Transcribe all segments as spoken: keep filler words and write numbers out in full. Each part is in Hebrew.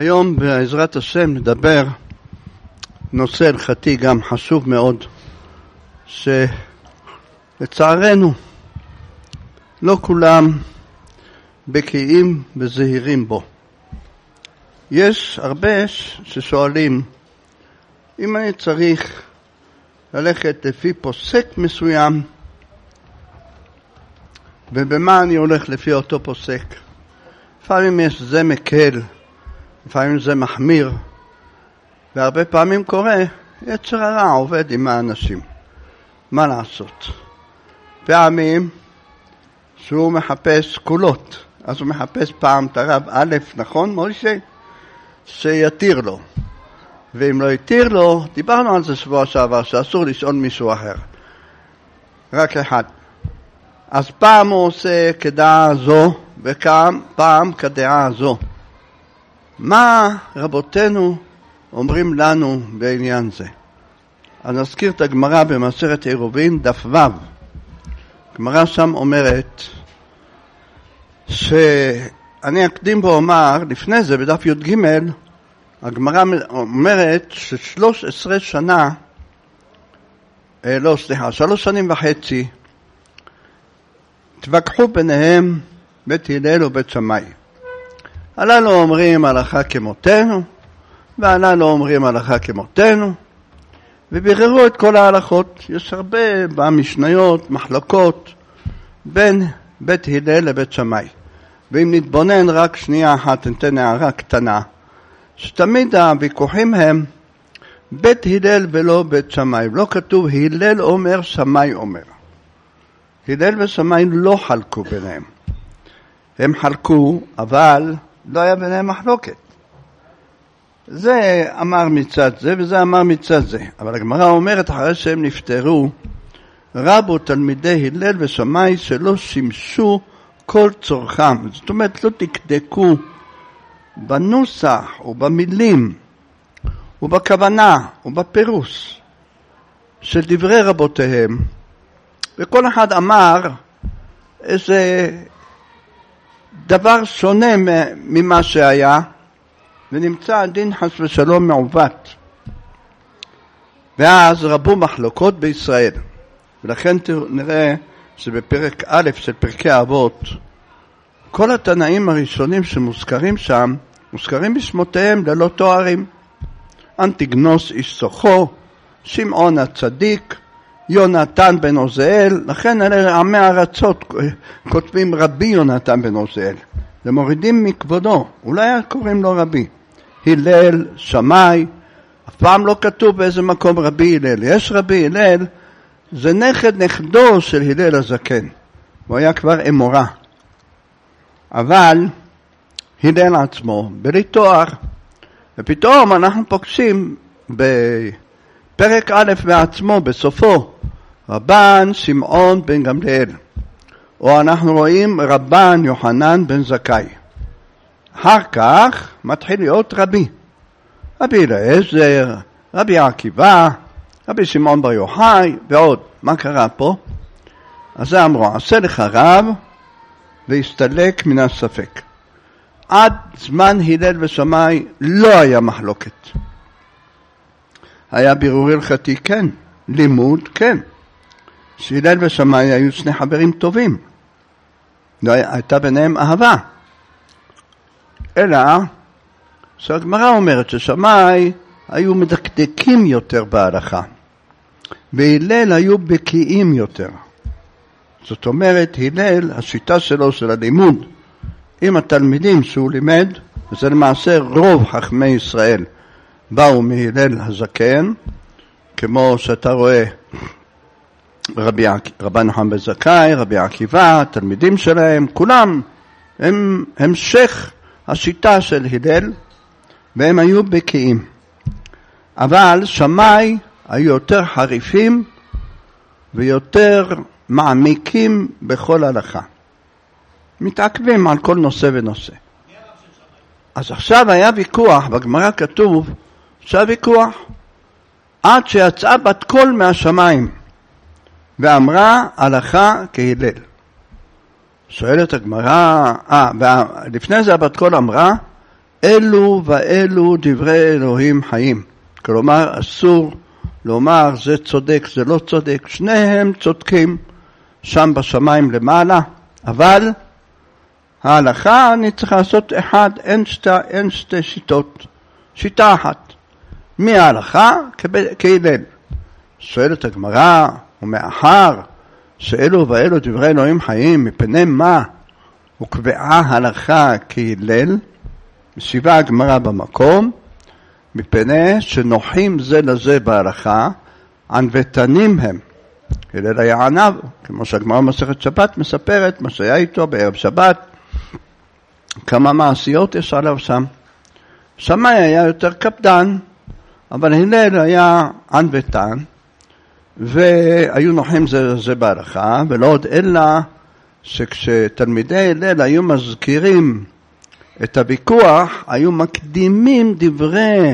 היום בעזרת השם נדבר נושא הלכתי גם חשוב מאוד, שלצערנו לא כולם בקיאים וזהירים בו. יש הרבה ששואלים, אם אני צריך ללכת לפי פוסק מסוים, ובמה אני הולך לפי אותו פוסק? לפעמים יש זה מקל, לפעמים זה מחמיר, והרבה פעמים קורה, יצר הרע עובד עם האנשים. מה לעשות? פעמים שהוא מחפש קולות, אז הוא מחפש פעם את הרב א', נכון מוישה? שיתיר לו. ואם לא יתיר לו, דיברנו על זה שבוע שעבר, שאסור לשאול מישהו אחר. רק אחד. אז פעם הוא עושה כדעה זו, ופעם כדעה זו. מה רבותינו אומרים לנו בעניין זה? אז נזכיר את הגמרא במסכת עירובין, דף ו'. הגמרא שם אומרת, שאני אקדים ואומר, לפני זה בדף י"ג, הגמרא אומרת ששלוש עשרה שנה, אה, לא סליחה, שלוש שנים וחצי, תווכחו ביניהם בית הלל ובית שמאי. הללו אומרים הלכה כמותנו, והללו אומרים הלכה כמותנו, וביררו את כל ההלכות. יש הרבה במשניות, מחלוקות, בין בית הלל לבית שמאי. ואם נתבונן רק שנייה אחת, ניתן הערה קטנה, שתמיד הוויכוחים הם בית הלל ולא בית שמאי. לא כתוב הלל אומר, שמאי אומר. הלל ושמאי לא חלקו ביניהם. הם חלקו, אבל לא היה ביניהם מחלוקת. זה אמר מצד זה וזה אמר מצד זה. אבל הגמרא אומרת, אחרי שהם נפטרו, רבו תלמידי הלל ושמאי שלא שימשו כל צורכם. זאת אומרת, לא תקדקו בנוסח ובמילים ובכוונה ובפירוש של דברי רבותיהם. וכל אחד אמר איזה דבר שונה ממה שהיה, ונמצא הדין חס ושלום מעוות. ואז רבו מחלוקות בישראל. ולכן נראה שבפרק א' של פרקי אבות, כל התנאים הראשונים שמוזכרים שם, מוזכרים בשמותיהם ללא תוארים. אנטיגנוס איש סוחו, שמעון הצדיק, יונתן בן עוזיאל. לכן אלה עמי ארצות כותבים רבי יונתן בן עוזיאל. זה מורידים מכבודו, אולי קוראים לו רבי. הלל, שמאי, אף פעם לא כתוב באיזה מקום רבי הלל. יש רבי הלל, זה נכד נכדו של הלל הזקן. הוא היה כבר אמורה. אבל הלל עצמו, בלי תואר. ופתאום אנחנו פוגשים בפרק א' בעצמו, בסופו, רבן שמעון בן גמליאל. או אנחנו רואים רבן יוחנן בן זכאי. אחר כך מתחיל להיות רבי. רבי אליעזר, רבי עקיבא, רבי שמעון בר יוחאי ועוד. מה קרה פה? אז זה אמרו, עשה לך רב והסתלק מן הספק. עד זמן הלל ושמאי לא היה מחלוקת. היה בירור הלכתי, כן. לימוד, כן. שהלל ושמאי היו שני חברים טובים. לא הייתה ביניהם אהבה. אלא שהגמרא אומרת ששמאי היו מדקדקים יותר בהלכה. והלל היו בקיאים יותר. זאת אומרת, הלל, השיטה שלו של הלימוד, עם התלמידים שהוא לימד, וזה למעשה רוב חכמי ישראל, באו מהלל הזקן, כמו שאתה רואה, רבי, רבן יוחנן בן זכאי, רבי עקיבא, התלמידים שלהם, כולם הם המשך השיטה של הלל, והם היו בקיאים. אבל שמאי היו יותר חריפים ויותר מעמיקים בכל הלכה. מתעכבים על כל נושא ונושא. אז עכשיו היה ויכוח, בגמרא כתוב שהוויכוח עד שיצאה בת קול מהשמיים ואמרה הלכה כהלל. שואלת הגמרא, אה, לפני זה הבת קול אמרה אלו ואלו דברי אלוהים חיים. כלומר, אסור לומר זה צודק, זה לא צודק. שניהם צודקים שם בשמיים למעלה, אבל ההלכה אני צריך לעשות אחד, אין שתי, אין שתי שיטות. שיטה אחת. מי ההלכה? כהלל. שואלת הגמרא, ומאחר שאלו ואלו דברי אלוהים חיים, מפני מה וקבעה הלכה כהלל? משיבה הגמרא במקום, מפני שנוחים זה לזה בהלכה, ענוותנים הם. הלל היה ענב, כמו שהגמרא מסכת שבת מספרת, מה שהיה איתו בערב שבת, כמה מעשיות יש עליו שם. שמאי היה יותר קפדן, אבל הלל היה ענוותן, והיו נוחים זה לזה בהלכה, ולא עוד אלא שכשתלמידי הלל היו מזכירים את הוויכוח, היו מקדימים דברי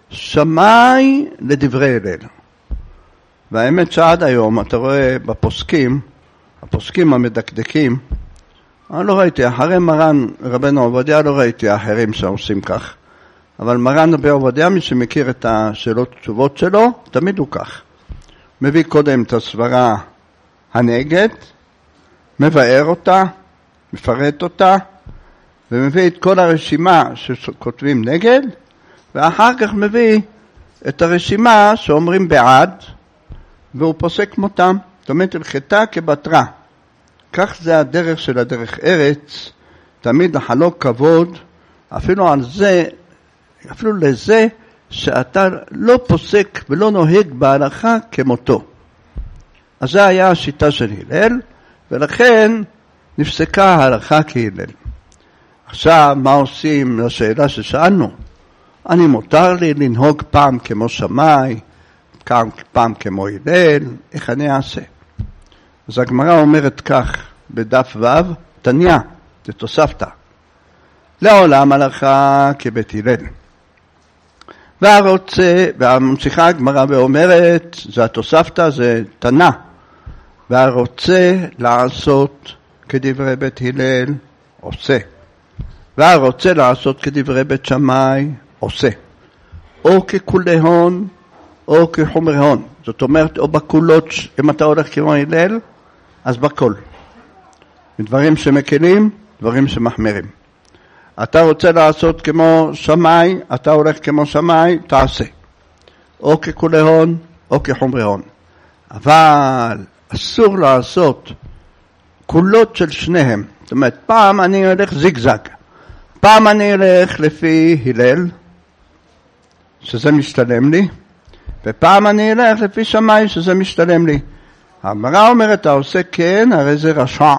שמאי לדברי הלל. והאמת שעד היום אתה רואה בפוסקים, הפוסקים המדקדקים, אני לא ראיתי, אחרי מרן רבנו עובדיה לא ראיתי אחרים שעושים כך, אבל מרן רבי עובדיה, מי שמכיר את השאלות תשובות שלו, תמיד הוא כך. מביא קודם את הסברה הנגד, מבאר אותה, מפרט אותה, ומביא את כל הרשימה שכותבים נגד, ואחר כך מביא את הרשימה שאומרים בעד, והוא פוסק מותם. זאת אומרת, הלכתה כבטרה. כך זה הדרך של הדרך ארץ, תמיד לחלוק כבוד, אפילו על זה, אפילו לזה שאתה לא פוסק ולא נוהג בהלכה כמותו. אז זה היה השיטה של הלל, ולכן נפסקה ההלכה כהלל. עכשיו, מה עושים לשאלה ששאלנו? אני מותר לי לנהוג פעם כמו שמאי, פעם, פעם כמו הלל, איך אני אעשה? אז הגמרא אומרת כך, בדף ו', תניא, זה תוספתא. לעולם הלכה כבית הלל. והרוצה, והממשיכה הגמרא ואומרת, זה התוספתא, זה תנא. והרוצה לעשות כדברי בית הלל, עושה. והרוצה לעשות כדברי בית שמאי, עושה. או ככולי הון, או כחומרי הון. זאת אומרת, או בקולות, אם אתה הולך כמו הלל, אז בכל. דברים שמקלים, דברים שמחמירים. אתה רוצה לעשות כמו שמאי, אתה הולך כמו שמאי, תעשה. או ככולי הון, או כחומרי הון. אבל אסור לעשות קולות של שניהם. זאת אומרת, פעם אני הולך זיגזג. פעם אני הולך לפי הלל, שזה משתלם לי, ופעם אני אלך לפי שמאי, שזה משתלם לי. הגמרא אומרת, אתה עושה כן, הרי זה רשע.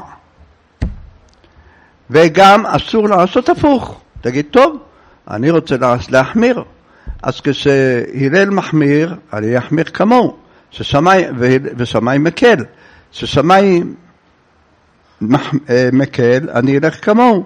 וגם אסור לעשות הפוך. תגיד, טוב, אני רוצה להחמיר. אז כשהלל מחמיר, אני אחמיר כמוהו. ששמאי, ושמאי מקל. ששמאי מקל, אני אלך כמוהו.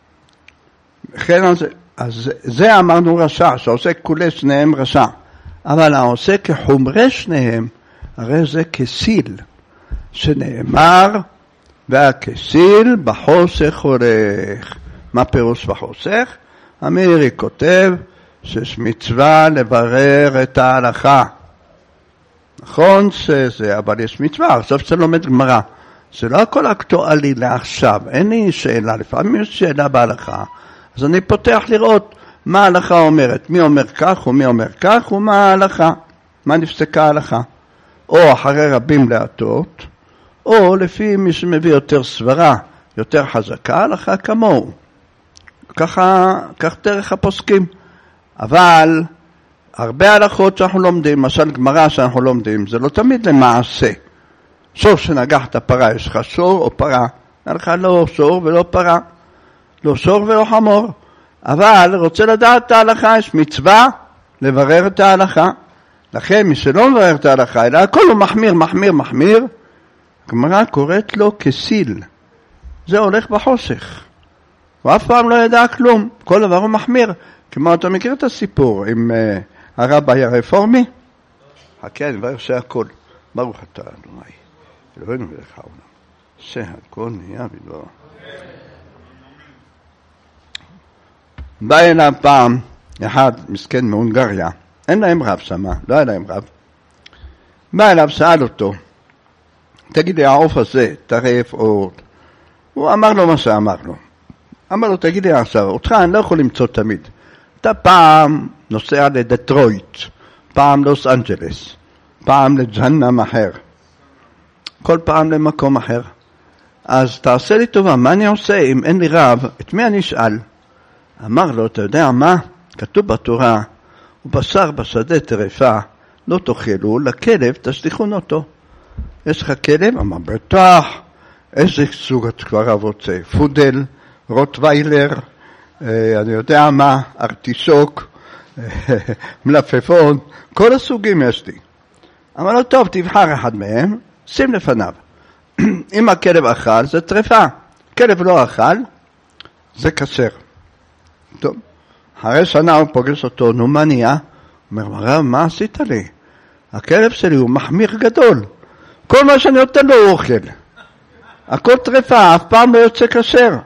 אז, אז זה אמרנו רשע, שעושה כולי שניהם רשע. אבל העושה כחומרי שניהם, הרי זה כסיל, שנאמר, והכסיל בחושך הולך. מה פירוש בחושך? המאירי כותב שיש מצווה לברר את ההלכה. נכון שזה, אבל יש מצווה, עכשיו שאתה לומד גמרא. זה לא הכל אקטואלי לעכשיו, אין לי שאלה, לפעמים יש שאלה בהלכה, אז אני פותח לראות מה ההלכה אומרת, מי אומר כך ומי אומר כך ומה ההלכה, מה נפסקה ההלכה. או אחרי רבים להטות, או לפי מי שמביא יותר סברה, יותר חזקה, הלכה כמוהו. ככה, כך דרך הפוסקים. אבל הרבה הלכות שאנחנו לומדים, למשל גמרא שאנחנו לומדים, זה לא תמיד למעשה. שור שנגחת פרה, יש לך שור או פרה, אין לך לא שור ולא פרה, לא שור ולא חמור. אבל רוצה לדעת את ההלכה, יש מצווה לברר את ההלכה. לכן מי שלא מברר את ההלכה, אלא הכל הוא מחמיר, מחמיר, מחמיר, הגמרא קוראת לו כסיל. זה הולך בחושך. הוא אף פעם לא ידע כלום, כל דבר הוא מחמיר. כמו אתה מכיר את הסיפור עם uh, הרבי הרפורמי? חכה, אני מברך שהכל. ברוך אתה אדוני, אלוהינו מלך העולם, שהכל נהיה בדברו. בא אליו פעם אחד מסכן מהונגריה, אין להם רב שמה, לא היה להם רב. בא אליו, שאל אותו, תגיד לי, העוף הזה טרף או... הוא אמר לו מה שאמר לו. אמר לו, תגיד לי עכשיו, אותך אני לא יכול למצוא תמיד. אתה פעם נוסע לדטרויט, פעם לוס אנג'לס, פעם לג'הנם אחר, כל פעם למקום אחר. אז תעשה לי טובה, מה אני עושה אם אין לי רב? את מי אני אשאל? אמר לו, אתה יודע מה? כתוב בתורה, ובשר בשדה טרפה, לא תאכלו, לכלב תשליכון אותו. יש לך כלב? אמר, בטח. איזה סוג את כבר רוצה? פודל, רוטוויילר, אה, אני יודע מה, ארטישוק, מלפפון, כל הסוגים יש לי. אמר לו, טוב, תבחר אחד מהם, שים לפניו. אם הכלב אכל, זה טרפה. כלב לא אכל, זה כשר. טוב, אחרי שנה הוא פוגש אותו, נו מה נהיה? הוא אומר, רב, מה עשית לי? הכלב שלי הוא מחמיר גדול. כל מה שאני נותן לו הוא אוכל. הכל טרפה, אף פעם לא יוצא כשר.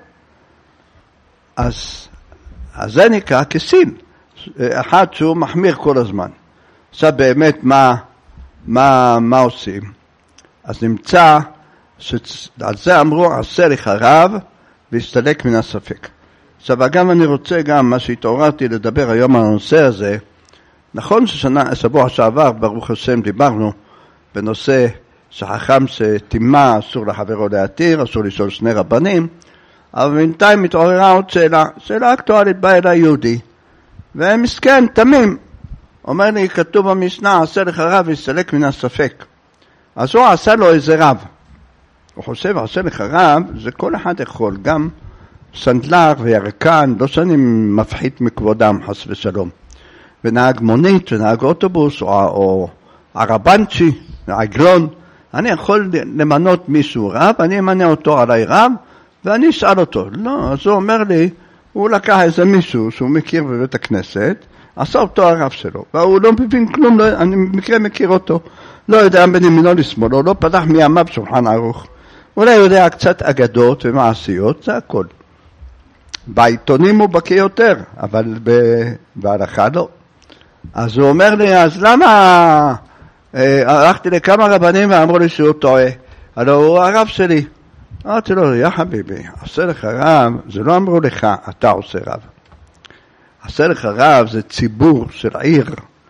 אז, אז זה נקרא כסין. אחד שהוא מחמיר כל הזמן. עכשיו באמת מה, מה, מה עושים? אז נמצא, שעל זה אמרו, עשה לך רב והסתלק מן הספק. עכשיו אגב אני רוצה גם, מה שהתעוררתי לדבר היום על הנושא הזה, נכון ששנה, שבוע שעבר, ברוך השם, דיברנו בנושא שחכם שתימה, אסור לחברו להתיר, אסור לשאול שני רבנים, אבל בינתיים מתעוררה עוד שאלה, שאלה אקטואלית, בא אליי יהודי, ומסכן, תמים, אומר לי, כתוב במשנה, עשה לך רב והסתלק מן הספק. אז הוא עשה לו איזה רב. הוא חושב, עשה לך רב, זה כל אחד יכול, גם סנדלר וירקן, לא שאני מפחית מכבודם, חס ושלום. ונהג מונית, ונהג אוטובוס, או, או ערבנצ'י, עגלון, אני יכול למנות מישהו רב, אני אמנה אותו עליי רב, ואני אשאל אותו. לא, אז הוא אומר לי, הוא לקח איזה מישהו שהוא מכיר בבית הכנסת, עשה אותו הרב שלו, והוא לא מבין כלום, לא, אני מקרה מכיר אותו, לא יודע בין ימינו לשמאלו, לא פתח מימיו שולחן ערוך, אולי יודע קצת אגדות ומעשיות, זה הכל. בעיתונים הוא בקיא יותר, אבל בהלכה לא. אז הוא אומר לי, אז למה הלכתי לכמה רבנים ואמרו לי שהוא טועה? הלוא הוא הרב שלי. אמרתי לו, יא חביבי, עשה לך רב, זה לא אמרו לך, אתה עושה רב. עשה לך רב זה ציבור של עיר,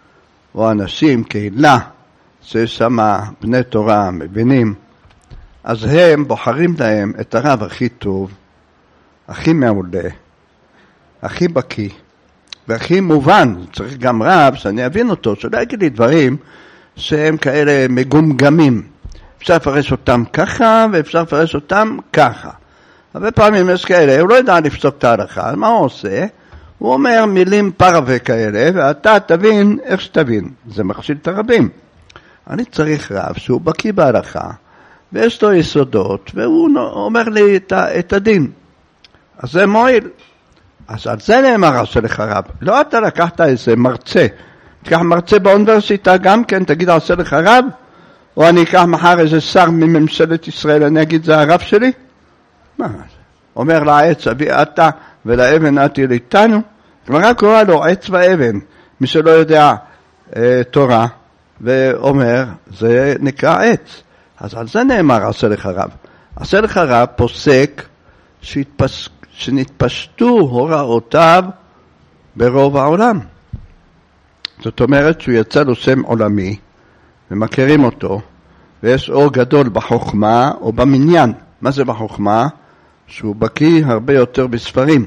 או אנשים, קהילה, שיש שם בני תורה, מבינים. אז הם בוחרים להם את הרב הכי טוב, הכי מעולה, הכי בקיא, והכי מובן. צריך גם רב שאני אבין אותו, שלא יגיד לי דברים שהם כאלה מגומגמים. אפשר לפרש אותם ככה, ואפשר לפרש אותם ככה. הרבה פעמים יש כאלה, הוא לא יודע לפסוק את ההלכה, מה הוא עושה? הוא אומר מילים פרווה כאלה, ואתה תבין איך שתבין. זה מכשיל את הרבים. אני צריך רב שהוא בקיא בהלכה, ויש לו יסודות, והוא אומר לי את, את הדין. אז זה מועיל. אז על זה נאמר עשה לך רב. לא אתה לקחת איזה מרצה. תיקח מרצה באוניברסיטה גם כן, תגיד עשה לך רב? או אני אקח מחר איזה שר מממשלת ישראל, אני אגיד זה הרב שלי? מה זה? אומר לעץ, אבי אתה ולאבן אתי ליתנו. כלומר קורא לו עץ ואבן, מי שלא יודע אה, תורה, ואומר, זה נקרא עץ. אז על זה נאמר עשה לך רב. עשה לך רב פוסק שהתפס, שנתפשטו הוראותיו ברוב העולם. זאת אומרת שהוא יצא לו שם עולמי, ומכירים אותו, ויש אור גדול בחוכמה או במניין. מה זה בחוכמה? שהוא בקיא הרבה יותר בספרים.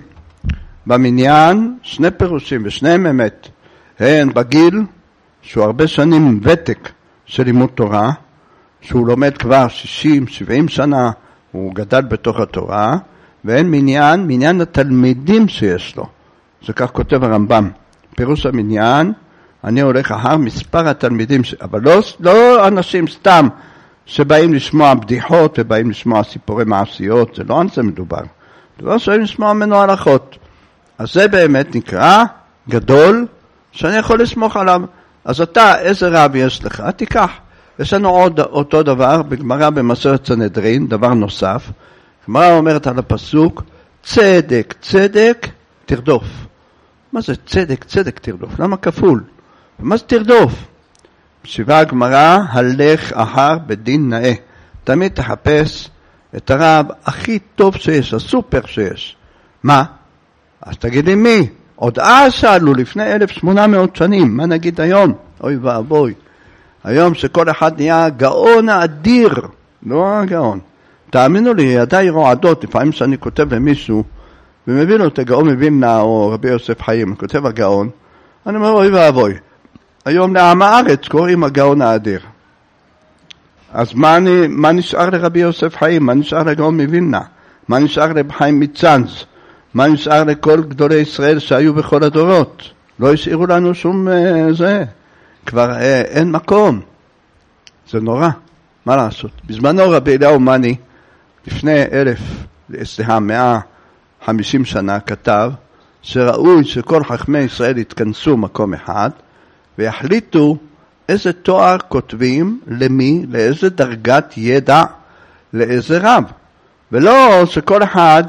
במניין שני פירושים, ושניהם אמת. הן בגיל, שהוא הרבה שנים ותק של לימוד תורה, שהוא לומד כבר שישים שבעים שנה, הוא גדל בתוך התורה, ואין מניין, מניין התלמידים שיש לו. זה כך כותב הרמב"ם. פירוש המניין, אני הולך אחר מספר התלמידים, ש... אבל לא, לא אנשים סתם שבאים לשמוע בדיחות ובאים לשמוע סיפורי מעשיות, זה לא על זה מדובר. דבר שבאים לשמוע ממנו הלכות. אז זה באמת נקרא גדול שאני יכול לסמוך עליו. אז אתה, איזה רב יש לך? תיקח. יש לנו עוד אותו דבר בגמרא במסכת סנהדרין, דבר נוסף. גמרא אומרת על הפסוק, צדק, צדק, תרדוף. מה זה צדק? צדק תרדוף. למה כפול? מה זה תרדוף? משיבה הגמרא, הלך אחר בדין נאה. תמיד תחפש את הרב הכי טוב שיש, הסופר שיש. מה? אז תגידי מי? עוד אז שאלו לפני אלף ושמונה מאות שנים, מה נגיד היום? אוי ואבוי. היום שכל אחד נהיה גאון האדיר, לא הגאון. תאמינו לי, ידיי רועדות, לפעמים שאני כותב למישהו, ומביא לו את הגאון מווילנה או רבי יוסף חיים, כותב הגאון, אני אומר אוי ואבוי. היום לעם הארץ קוראים הגאון האדיר. אז מה, אני, מה נשאר לרבי יוסף חיים? מה נשאר לגאון מווילנה? מה נשאר לחיים מצאנז? מה נשאר לכל גדולי ישראל שהיו בכל הדורות? לא השאירו לנו שום אה, זה. כבר אה, אין מקום. זה נורא. מה לעשות? בזמנו רבי אליהו מאני, לפני אלף, סליחה, מאה חמישים שנה, כתב שראוי שכל חכמי ישראל יתכנסו מקום אחד, ויחליטו איזה תואר כותבים למי, לאיזה דרגת ידע, לאיזה רב. ולא שכל אחד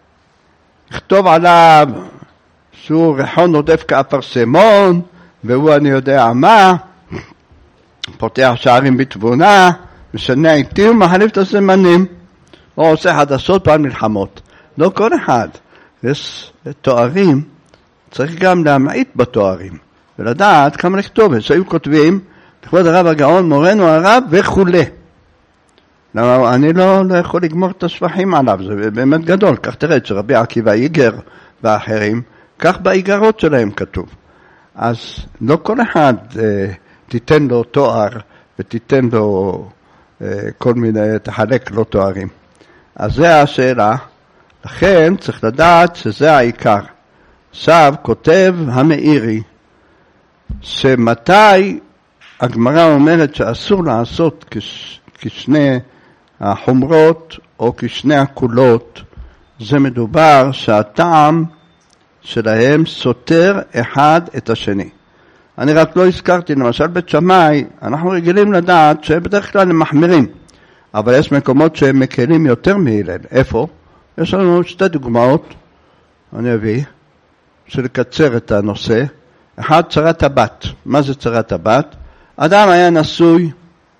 יכתוב עליו שהוא ריחון עודף כאפרסמון, והוא אני יודע מה, פותח שערים בתבונה, משנה עיתים ומחליף את הזמנים, או עושה חדשות פעם מלחמות. לא כל אחד. יש תוארים, צריך גם להמעיט בתוארים, ולדעת כמה לכתוב. שהיו כותבים, לכבוד הרב הגאון, מורנו הרב וכו'. למה אני לא, לא יכול לגמור את השבחים עליו, זה באמת גדול. כך תראה שרבי עקיבא איגר ואחרים, כך באיגרות שלהם כתוב. אז לא כל אחד אה, תיתן לו תואר ותיתן לו אה, כל מיני, תחלק לו תוארים. אז זה השאלה. לכן צריך לדעת שזה העיקר. עכשיו כותב המאירי שמתי הגמרא אומרת שאסור לעשות כש, כשני החומרות או כשני הקולות, זה מדובר שהטעם שלהם סותר אחד את השני. אני רק לא הזכרתי, למשל בית שמאי, אנחנו רגילים לדעת שבדרך כלל הם מחמירים, אבל יש מקומות שהם מקלים יותר מהלל. איפה? יש לנו שתי דוגמאות, אני אביא, שלקצר את הנושא. אחד, צרת הבת. מה זה צרת הבת? אדם היה נשוי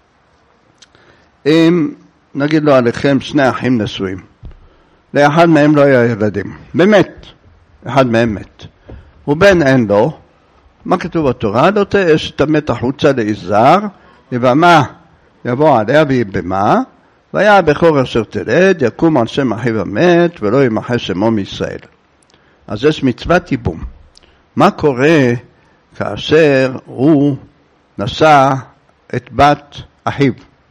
עם, נגיד לו עליכם, שני אחים נשואים. לאחד מהם לא היה ילדים. באמת, אחד מהם מת. ובן אין לו, מה כתוב בתורה? לא תאש תמת החוצה ליזהר, יבמה יבוא עליה ויבמה, והיה הבכור אשר תלד, יקום על שם אחיו המת, ולא ימחה שמו מישראל. אז יש מצוות ייבום. מה קורה כאשר הוא נשא את בת אחיו?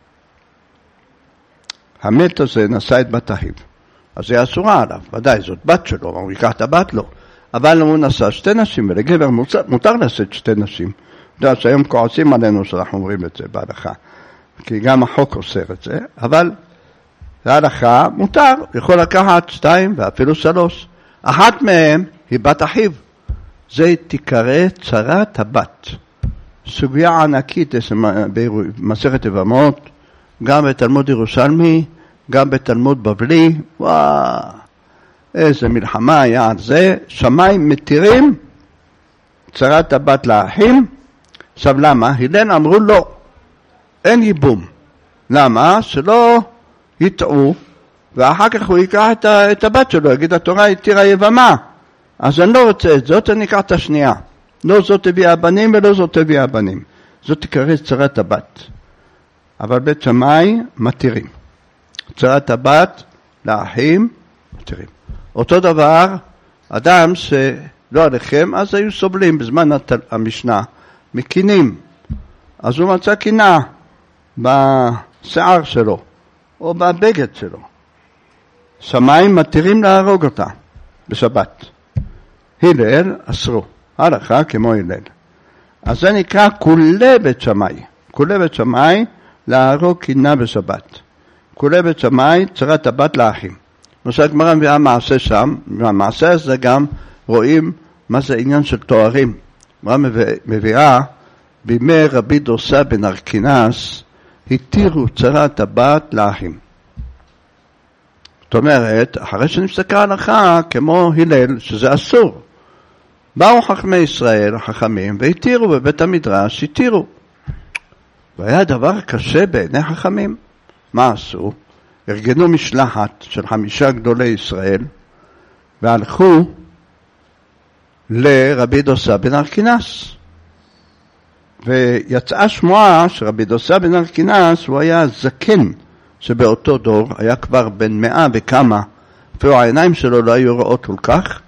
המת הזה נשא את בת אחיו. אז זה אסורה עליו, ודאי, זאת בת שלו, הוא ייקח את הבת לו. אבל הוא נשא שתי נשים, ולגבר מותר, מותר לשאת שתי נשים. אתה יודע שהיום כועסים עלינו שאנחנו אומרים את זה בהלכה, כי גם החוק אוסר את זה, אבל בהלכה מותר, יכול לקחת שתיים ואפילו שלוש. אחת מהם היא בת אחיו. זה תיקרא צרת הבת. סוגיה ענקית במסכת יבמות, גם בתלמוד ירושלמי, גם בתלמוד בבלי. וואו, איזה מלחמה היה על זה. שמיים מתירים צרת הבת לאחים. עכשיו למה? הלל אמרו לא, אין ייבום. למה? שלא יטעו, ואחר כך הוא ייקח את, את הבת שלו, יגיד התורה התירה יבמה. אז אני לא רוצה את זאת, אני אקח את השנייה. לא זאת הביאה הבנים ולא זאת הביאה הבנים. זאת תקרא צרת הבת. אבל בית שמאי מתירים. צרת הבת לאחים מתירים. אותו דבר, אדם שלא עליכם, אז היו סובלים בזמן המשנה, מקינים. אז הוא מצא קינה בשיער שלו, או בבגד שלו. שמיים מתירים להרוג אותה בשבת. הלל אסרו, הלכה כמו הלל. אז זה נקרא כולי בית שמאי. כולי בית שמאי להרוג קינה בשבת. כולי בית שמאי צרת הבת לאחים. נושא הגמרא מביאה מעשה שם, והמעשה הזה גם רואים מה זה עניין של תוארים. הגמרא מביאה בימי רבי דוסה בן ארקינס התירו צרת הבת לאחים. זאת אומרת, אחרי שנפסקה ההלכה כמו הלל, שזה אסור, באו חכמי ישראל, החכמים, והתירו בבית המדרש, התירו. והיה דבר קשה בעיני חכמים. מה עשו? ארגנו משלחת של חמישה גדולי ישראל, והלכו לרבי דוסא בן ארקינס. ויצאה שמועה שרבי דוסא בן ארקינס הוא היה זקן שבאותו דור, היה כבר בן מאה וכמה, אפילו העיניים שלו לא היו רואות כל כך,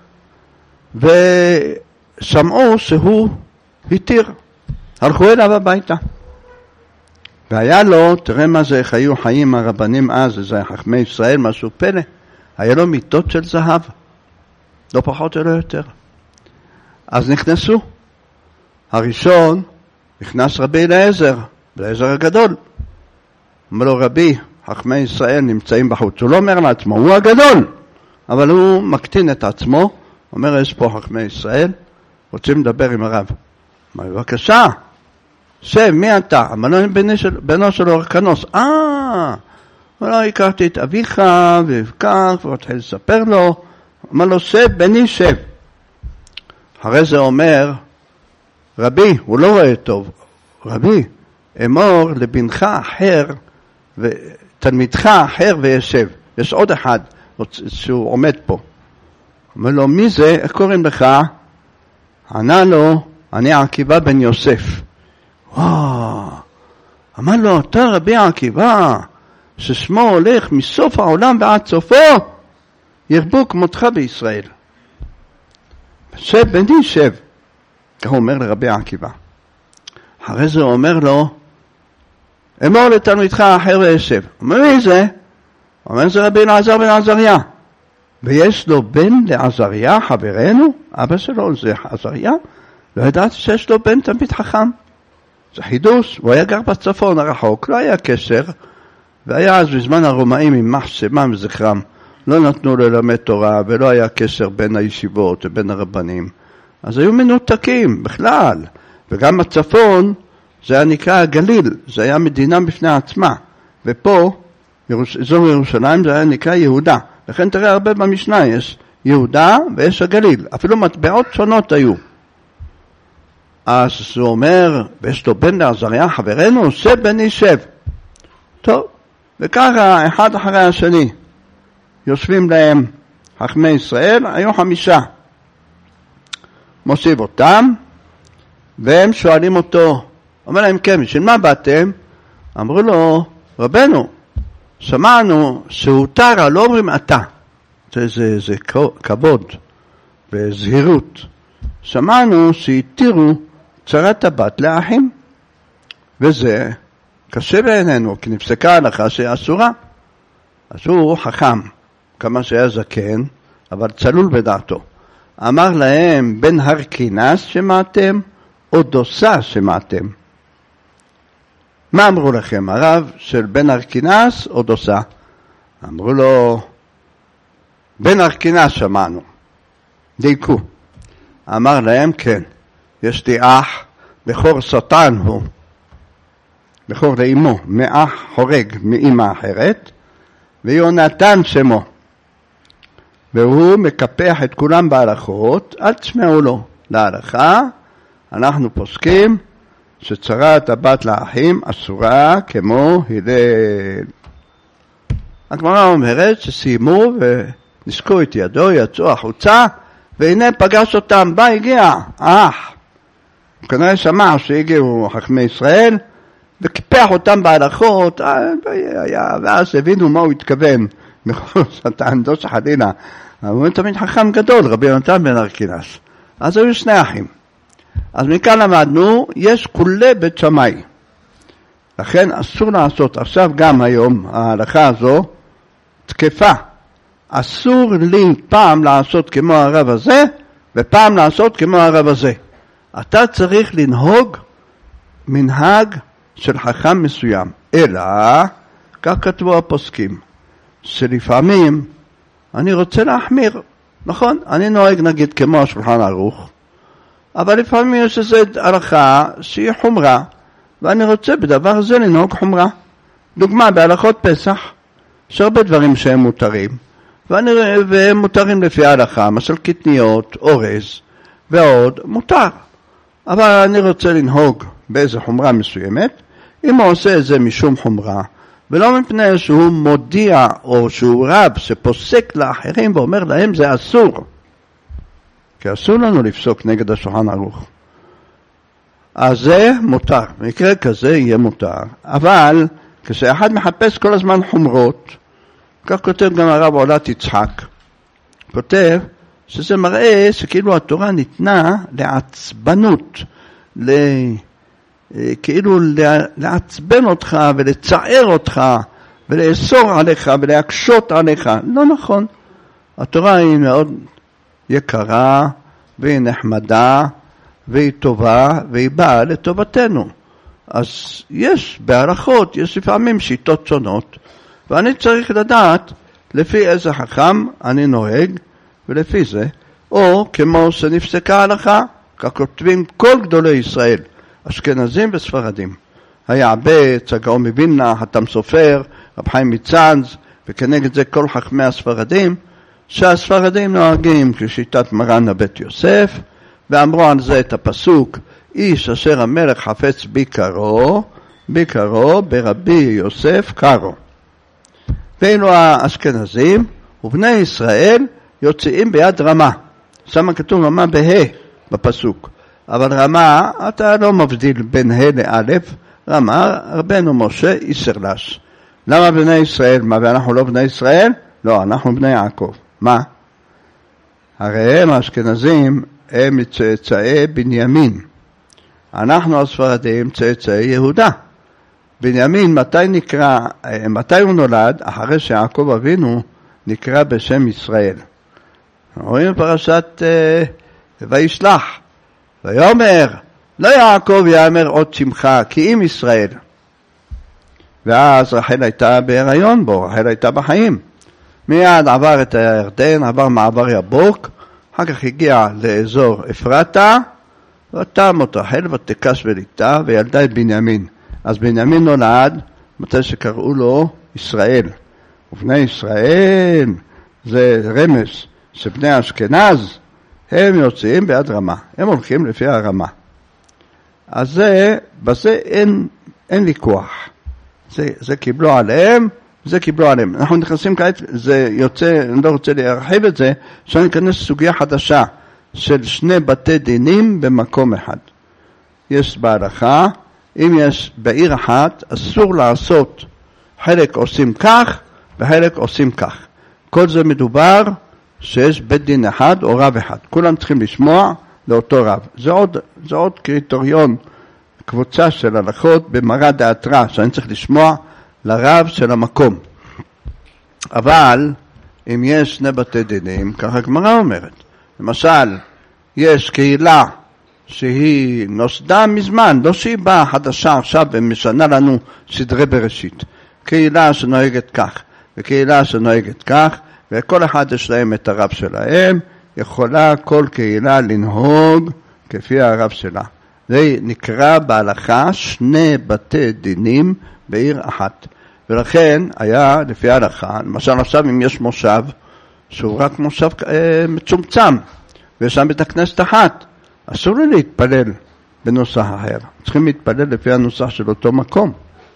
ושמעו שהוא התיר, הלכו אליו הביתה. והיה לו, תראה מה זה, איך היו חיים הרבנים אז, זה חכמי ישראל, משהו פלא, היה לו מיטות של זהב, לא פחות ולא יותר. אז נכנסו. הראשון נכנס רבי אליעזר, אליעזר הגדול. אומר לו, רבי, חכמי ישראל נמצאים בחוץ. הוא לא אומר לעצמו, הוא הגדול, אבל הוא מקטין את עצמו. אומר, יש פה חכמי ישראל, רוצים לדבר עם הרב. אומר, בבקשה, שב, מי אתה? אמר, בנו של אורקנוס. אה, אבל לא הכרתי את אביך, והבקר, והתחיל לספר לו. אמר לו, שב, בני שב. אחרי זה אומר, רבי, הוא לא רואה טוב, רבי, אמור לבנך אחר, ותלמידך אחר וישב. יש עוד אחד שהוא עומד פה. אומר לו, מי זה? איך קוראים לך? ענה לו, אני עקיבא בן יוסף. וואו, אמר לו, אתה רבי עקיבא, ששמו הולך מסוף העולם ועד סופו, ירבו כמותך בישראל. שב בני שב. כך הוא אומר לרבי עקיבא. אחרי זה הוא אומר לו, אמור לתלמידך אחר וישב. אומר, מי זה? אומר, זה רבי אלעזר בן עזריה. ויש לו בן לעזריה, חברנו, אבא שלו זה עזריה, לא ידעתי שיש לו בן תלמיד חכם. זה חידוש, הוא היה גר בצפון הרחוק, לא היה קשר, והיה אז בזמן הרומאים עם מחשמם וזכרם, לא נתנו ללמד תורה, ולא היה קשר בין הישיבות ובין הרבנים. אז היו מנותקים בכלל, וגם בצפון זה היה נקרא הגליל, זה היה מדינה בפני עצמה, ופה, אזור ירושלים זה היה נקרא יהודה, לכן תראה הרבה במשנה, יש יהודה ויש הגליל, אפילו מטבעות שונות היו. אז הוא אומר, ויש לו בן לעזריה חברנו, שב בני שב. טוב, וככה אחד אחרי השני, יושבים להם חכמי ישראל, היו חמישה. מוסיף אותם, והם שואלים אותו, אומר להם, כן, בשביל מה באתם? אמרו לו, רבנו, שמענו שהותר, לא אומרים אתה. זה, זה, זה כבוד וזהירות. שמענו שהתירו צרת הבת לאחים, וזה קשה בעינינו, כי נפסקה הלכה שאסורה. אז הוא חכם, כמה שהיה זקן, אבל צלול בדעתו. אמר להם, בן ארקינס שמעתם, או דוסא שמעתם? מה אמרו לכם, הרב של בן ארקינס או דוסא? אמרו לו, בן ארקינס שמענו. דייקו. אמר להם, כן, יש לי אח, בכור שטן הוא, בכור לאמו, מאח חורג מאמא אחרת, ויונתן שמו. והוא מקפח את כולם בהלכות, אל תשמעו לו. להלכה, אנחנו פוסקים שצרת הבת לאחים אסורה כמו הלל. הגמרא אומרת שסיימו ונסקו את ידו, יצאו החוצה, והנה פגש אותם, בא, הגיע, האח. הוא כנראה שמע שהגיעו חכמי ישראל, וקיפח אותם בהלכות, ואז הבינו מה הוא התכוון. בכל שטן, דוש חלילה. הוא תמיד חכם גדול, רבי יונתן בן ארקינס. אז היו שני אחים. אז מכאן למדנו, יש כולי בית שמאי. לכן אסור לעשות, עכשיו גם היום, ההלכה הזו, תקפה. אסור לי פעם לעשות כמו הרב הזה, ופעם לעשות כמו הרב הזה. אתה צריך לנהוג מנהג של חכם מסוים. אלא, כך כתבו הפוסקים, שלפעמים אני רוצה להחמיר. נכון, אני נוהג נגיד כמו השולחן ערוך, אבל לפעמים יש איזו הלכה שהיא חומרה, ואני רוצה בדבר הזה לנהוג חומרה. דוגמה, בהלכות פסח, יש הרבה דברים שהם מותרים, ואני, והם מותרים לפי ההלכה, משל קטניות, אורז, ועוד מותר. אבל אני רוצה לנהוג באיזו חומרה מסוימת, אם הוא עושה את זה משום חומרה, ולא מפני שהוא מודיע או שהוא רב שפוסק לאחרים ואומר להם זה אסור. כי אסור לנו לפסוק נגד השולחן ערוך. אז זה מותר, במקרה כזה יהיה מותר. אבל כשאחד מחפש כל הזמן חומרות, כך כותב גם הרב עולת יצחק, כותב שזה מראה שכאילו התורה ניתנה לעצבנות, ל... כאילו לעצבן אותך ולצער אותך ולאסור עליך ולהקשות עליך. לא נכון. התורה היא מאוד יקרה והיא נחמדה והיא טובה והיא באה לטובתנו. אז יש בהלכות, יש לפעמים שיטות שונות, ואני צריך לדעת לפי איזה חכם אני נוהג ולפי זה, או כמו שנפסקה ההלכה, כך כותבים כל גדולי ישראל, אשכנזים וספרדים. היעבץ, הגאון מווילנה, חתם סופר, רב חיים מצאנז, וכנגד זה כל חכמי הספרדים, שהספרדים נוהגים כשיטת מרן הבית יוסף, ואמרו על זה את הפסוק, איש אשר המלך חפץ ביקרו, ביקרו ברבי יוסף קרו. ואילו האשכנזים ובני ישראל יוצאים ביד רמה. שם כתוב רמה בה' בפסוק. אבל רמה, אתה לא מבדיל בין ה' לאלף, רמה, רבנו משה איסרלש. למה בני ישראל? מה, ואנחנו לא בני ישראל? לא, אנחנו בני יעקב. מה? הרי הם האשכנזים, הם צאצאי בנימין. אנחנו הספרדים צאצאי יהודה. בנימין, מתי נקרא, מתי הוא נולד? אחרי שיעקב אבינו נקרא בשם ישראל. רואים פרשת uh, וישלח. ויאמר, לא יעקב יאמר עוד שמך, כי אם ישראל. ואז רחל הייתה בהיריון בו, רחל הייתה בחיים. מיד עבר את הירדן, עבר מעבר יבוק, אחר כך הגיע לאזור אפרתה, ותם אותה רחל ותקש וליטה, וילדה את בנימין. אז בנימין נולד, מתי שקראו לו ישראל. ובני ישראל זה רמז, שבני אשכנז הם יוצאים ביד רמה, הם הולכים לפי הרמה. אז זה, בזה אין, אין ויכוח. זה, זה קיבלו עליהם, זה קיבלו עליהם. אנחנו נכנסים כעת, זה יוצא, אני לא רוצה להרחיב את זה, שאני אכנס סוגיה חדשה של שני בתי דינים במקום אחד. יש בהלכה, אם יש בעיר אחת, אסור לעשות, חלק עושים כך וחלק עושים כך. כל זה מדובר שיש בית דין אחד או רב אחד. כולם צריכים לשמוע לאותו רב. זה עוד, זה עוד קריטריון, קבוצה של הלכות במרא דאתרא, שאני צריך לשמוע לרב של המקום. אבל אם יש שני בתי דינים, ככה הגמרא אומרת. למשל, יש קהילה שהיא נוסדה מזמן, לא שהיא באה חדשה עכשיו ומשנה לנו סדרי בראשית. קהילה שנוהגת כך וקהילה שנוהגת כך, וכל אחד יש להם את הרב שלהם, יכולה כל קהילה לנהוג כפי הרב שלה. זה נקרא בהלכה שני בתי דינים בעיר אחת. ולכן היה לפי ההלכה, למשל עכשיו אם יש מושב, שהוא רק מושב אה, מצומצם, ויש שם בית הכנסת אחת, אסור לי להתפלל בנוסח אחר. צריכים להתפלל לפי הנוסח של אותו מקום.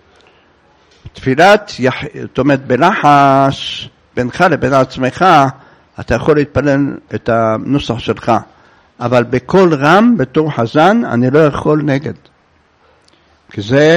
תפילת, יח... זאת אומרת, בלחש בינך לבין עצמך, אתה יכול להתפלל את הנוסח שלך. אבל בכל רם, בתור חזן, אני לא יכול נגד. כי זה,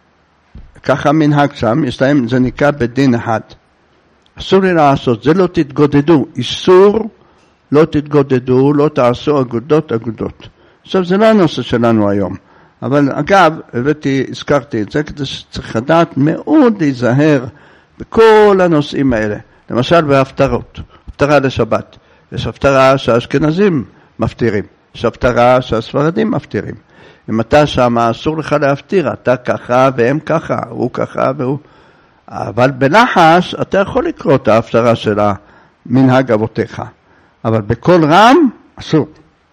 ככה מנהג שם, יש להם, זה נקרא בדין אחד. אסור לי לעשות, זה לא תתגודדו. איסור, לא תתגודדו, לא תעשו אגודות, אגודות. עכשיו, זה לא הנושא שלנו היום. אבל אגב, הבאתי, הזכרתי את זה, כדי שצריך לדעת מאוד להיזהר בכל הנושאים האלה. למשל, בהפטרות, הפטרה לשבת. יש הפטרה שהאשכנזים מפטירים. יש הפטרה שהספרדים מפטירים. אם אתה שם, אסור לך להפטיר, אתה ככה והם ככה, הוא ככה והוא. אבל בלחש, אתה יכול לקרוא את ההפטרה של מנהג אבותיך. אבל בכל רם, אסור.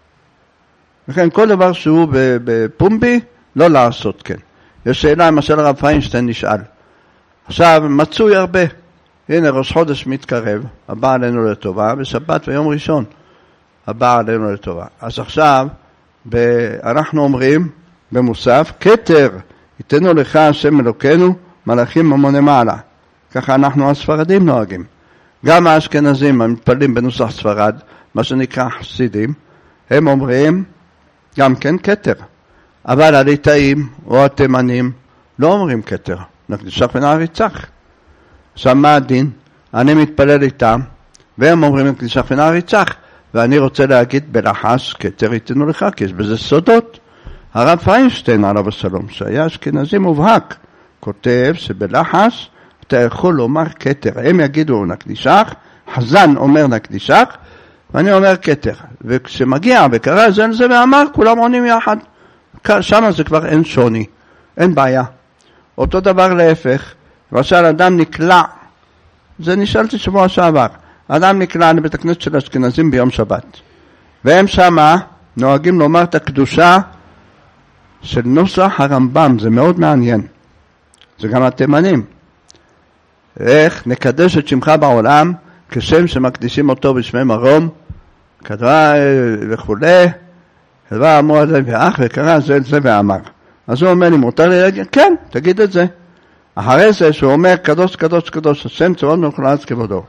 וכן, כל דבר שהוא בפומבי, לא לעשות כן. יש שאלה, למשל הרב פיינשטיין נשאל. עכשיו, מצוי הרבה. הנה, ראש חודש מתקרב, הבא עלינו לטובה, בשבת ויום ראשון. הבא עלינו לטובה. אז עכשיו אנחנו אומרים במוסף, כתר ייתנו לך השם אלוקינו מלאכים ממוני מעלה. ככה אנחנו הספרדים נוהגים. גם האשכנזים המתפללים בנוסח ספרד, מה שנקרא חסידים, הם אומרים גם כן כתר. אבל הליטאים או התימנים לא אומרים כתר, נקדישך ונעריצך. עכשיו מה הדין? אני מתפלל איתם, והם אומרים נקדישך ונעריצך, ואני רוצה להגיד בלחש כתר ייתנו לך, כי יש בזה סודות. הרב פיינשטיין עליו השלום, שהיה אשכנזי מובהק, כותב שבלחש אתה יכול לומר כתר. הם יגידו נקדישך, חזן אומר נקדישך, ואני אומר כתר. וכשמגיע וקרא זה לזה ואמר, כולם עונים יחד. שם זה כבר אין שוני, אין בעיה. אותו דבר להפך, למשל אדם נקלע, זה נשאלתי שבוע שעבר, אדם נקלע לבית הכנסת של אשכנזים ביום שבת, והם שמה נוהגים לומר את הקדושה של נוסח הרמב"ם, זה מאוד מעניין, זה גם התימנים. איך נקדש את שמך בעולם כשם שמקדישים אותו בשמי מרום, כדרה וכולי, דבר אמור עליהם ואח וקרא זה זה ואמר. אז הוא אומר לי, מותר לי להגיד? כן, תגיד את זה. אחרי זה שהוא אומר קדוש קדוש קדוש השם צבאות מלכות כבודו.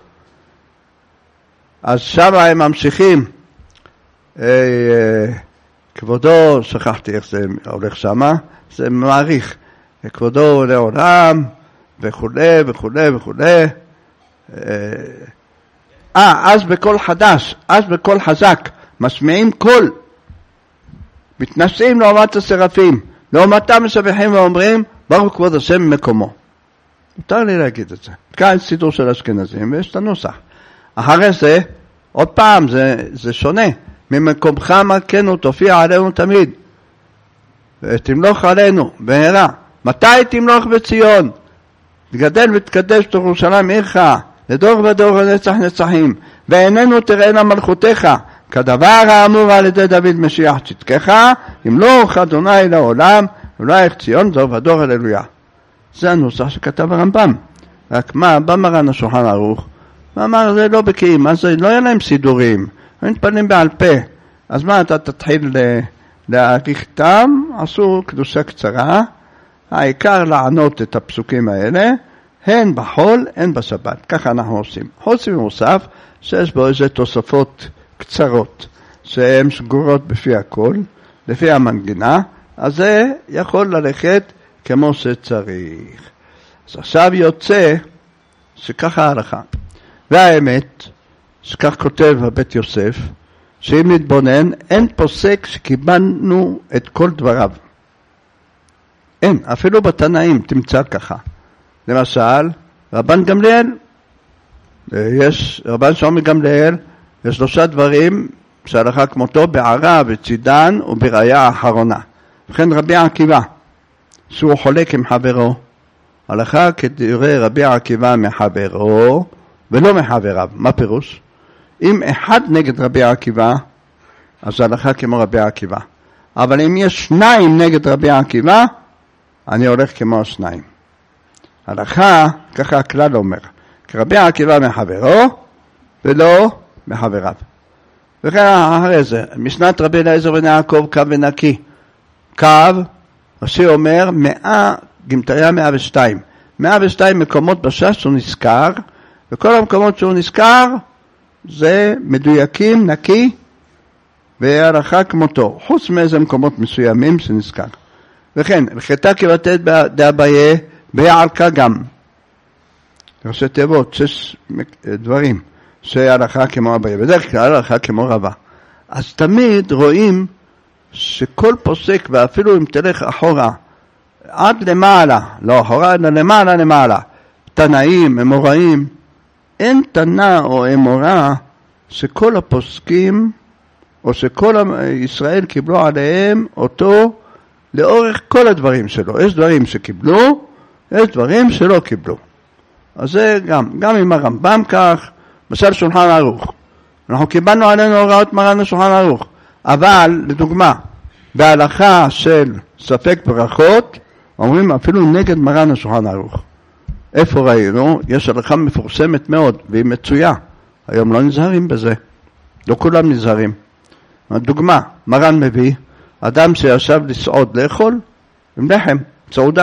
אז שם הם ממשיכים, אה, אה, כבודו, שכחתי איך זה הולך שמה, זה מעריך, כבודו לעולם וכולי וכולי וכולי. אה, אז בכל חדש, אז בכל חזק, משמיעים קול, מתנשאים לעומת הסרפים, לעומתם משבחים ואומרים, ברוך כבוד השם מקומו. מותר לי להגיד את זה. כאן סידור של אשכנזים, ויש את הנוסח. אחרי זה, עוד פעם, זה, זה שונה. ממקומך מכנו, תופיע עלינו תמיד. ותמלוך עלינו, בהרה. מתי תמלוך בציון? תגדל ותקדש את ירושלים עירך, לדור ודור ונצח נצחים. ועינינו תראינה מלכותך, כדבר האמור על ידי דוד משיח צדקך, ימלוך אדוני לעולם, ולך ציון זו ודור הללויה. זה הנוסח שכתב הרמב"ם. רק מה, בא מרן השולחן ערוך, ואמר זה לא בקיאים, אז לא היה להם סידורים, הם מתפללים בעל פה. אז מה אתה תתחיל להעריך תם, עשו קדושה קצרה, העיקר לענות את הפסוקים האלה, הן בחול, הן בשבת. ככה אנחנו עושים. חוץ ממוסף, שיש בו איזה תוספות קצרות, שהן סגורות בפי הכל, לפי המנגינה, אז זה יכול ללכת כמו שצריך. אז עכשיו יוצא שככה ההלכה. והאמת, שכך כותב הבית יוסף, שאם נתבונן, אין פוסק שקיבלנו את כל דבריו. אין, אפילו בתנאים תמצא ככה. למשל, רבן גמליאל, יש, רבן שלמה גמליאל, יש שלושה דברים שהלכה כמותו בערה וצידן ובראיה האחרונה. וכן רבי עקיבא, שהוא חולק עם חברו, הלכה כדברי רבי עקיבא מחברו ולא מחבריו. מה פירוש? אם אחד נגד רבי עקיבא, אז הלכה כמו רבי עקיבא. אבל אם יש שניים נגד רבי עקיבא, אני הולך כמו השניים. הלכה, ככה הכלל אומר, כרבי עקיבא מחברו ולא מחבריו. וכן אחרי זה, משנת רבי אליעזר בן יעקב קו ונקי. קו, רש"י אומר, מאה, גמטריה מאה ושתיים. מאה ושתיים מקומות בש"ס שהוא נזכר, וכל המקומות שהוא נזכר, זה מדויקים, נקי, והלכה כמותו. חוץ מאיזה מקומות מסוימים שנזכר. וכן, וחטא כבתת דאביה, ביעלקה גם. ראשי תיבות, שש דברים. שהלכה כמו אביה, בדרך כלל הלכה כמו רבה. אז תמיד רואים שכל פוסק, ואפילו אם תלך אחורה, עד למעלה, לא אחורה, אלא למעלה למעלה, תנאים, אמוראים, אין תנא או אמורה שכל הפוסקים, או שכל ישראל קיבלו עליהם אותו לאורך כל הדברים שלו. יש דברים שקיבלו, יש דברים שלא קיבלו. אז זה גם, גם עם הרמב"ם כך, בשל שולחן ערוך. אנחנו קיבלנו עלינו הוראות מרן השולחן ערוך. אבל, לדוגמה, בהלכה של ספק ברכות, אומרים אפילו נגד מרן השולחן ערוך. איפה ראינו? יש הלכה מפורסמת מאוד, והיא מצויה. היום לא נזהרים בזה. לא כולם נזהרים. דוגמה, מרן מביא, אדם שישב לסעוד לאכול עם לחם, צעודה.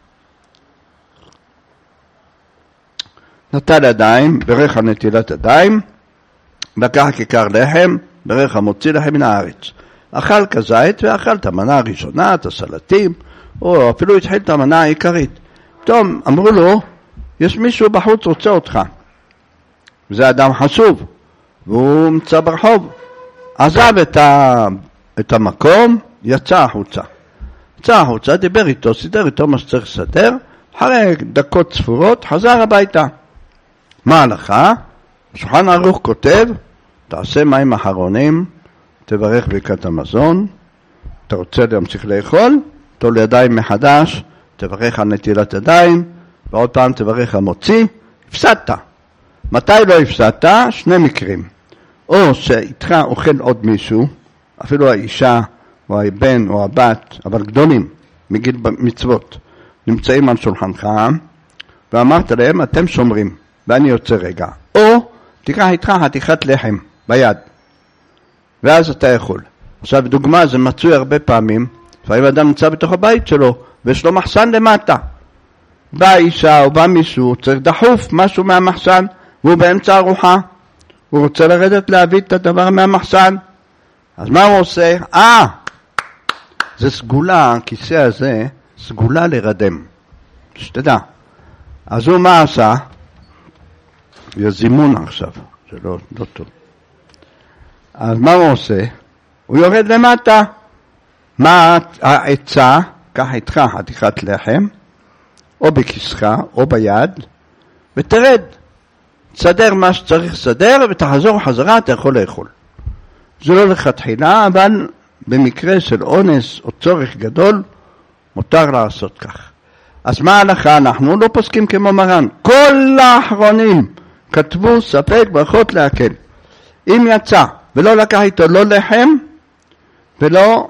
נטל ידיים, ברך על נטילת ידיים, לקח כיכר לחם, ברך המוציא לחם מן הארץ. אכל כזית ואכל את המנה הראשונה, את הסלטים, או אפילו התחיל את המנה העיקרית. פתאום אמרו לו, יש מישהו בחוץ רוצה אותך. זה אדם חשוב, והוא מצא ברחוב. עזב את, ה... את המקום, יצא החוצה. יצא החוצה, דיבר איתו, סידר איתו מה שצריך לסדר, אחרי דקות ספורות חזר הביתה. מה ההלכה? שולחן ערוך כותב, תעשה מים אחרונים, תברך ברכת המזון, אתה רוצה להמשיך לאכול, תול ידיים מחדש, תברך על נטילת ידיים, ועוד פעם תברך המוציא, הפסדת. מתי לא הפסדת? שני מקרים. או שאיתך אוכל עוד מישהו, אפילו האישה, או הבן, או הבת, אבל גדולים, מגיל מצוות, נמצאים על שולחנך, ואמרת להם, אתם שומרים, ואני יוצא רגע. או תיקח איתך חתיכת לחם ביד, ואז אתה יכול. עכשיו, דוגמה, זה מצוי הרבה פעמים, לפעמים אדם נמצא בתוך הבית שלו, ויש לו מחסן למטה. בא אישה או בא מישהו, צריך דחוף משהו מהמחסן, והוא באמצע ארוחה. הוא רוצה לרדת להביא את הדבר מהמחסן. אז מה הוא עושה? אה, זה סגולה, הכיסא הזה, סגולה לרדם. שתדע. אז הוא מה עשה? יש זימון עכשיו, זה לא, לא טוב. אז מה הוא עושה? הוא יורד למטה. מה העצה? קח איתך חתיכת לחם, או בכיסך, או ביד, ותרד. תסדר מה שצריך לסדר, ותחזור חזרה, אתה יכול לאכול. זה לא לכתחילה, אבל במקרה של אונס או צורך גדול, מותר לעשות כך. אז מה ההלכה? אנחנו לא פוסקים כמו מרן. כל האחרונים כתבו ספק ברכות להקל. אם יצא ולא לקח איתו לא לחם, ולא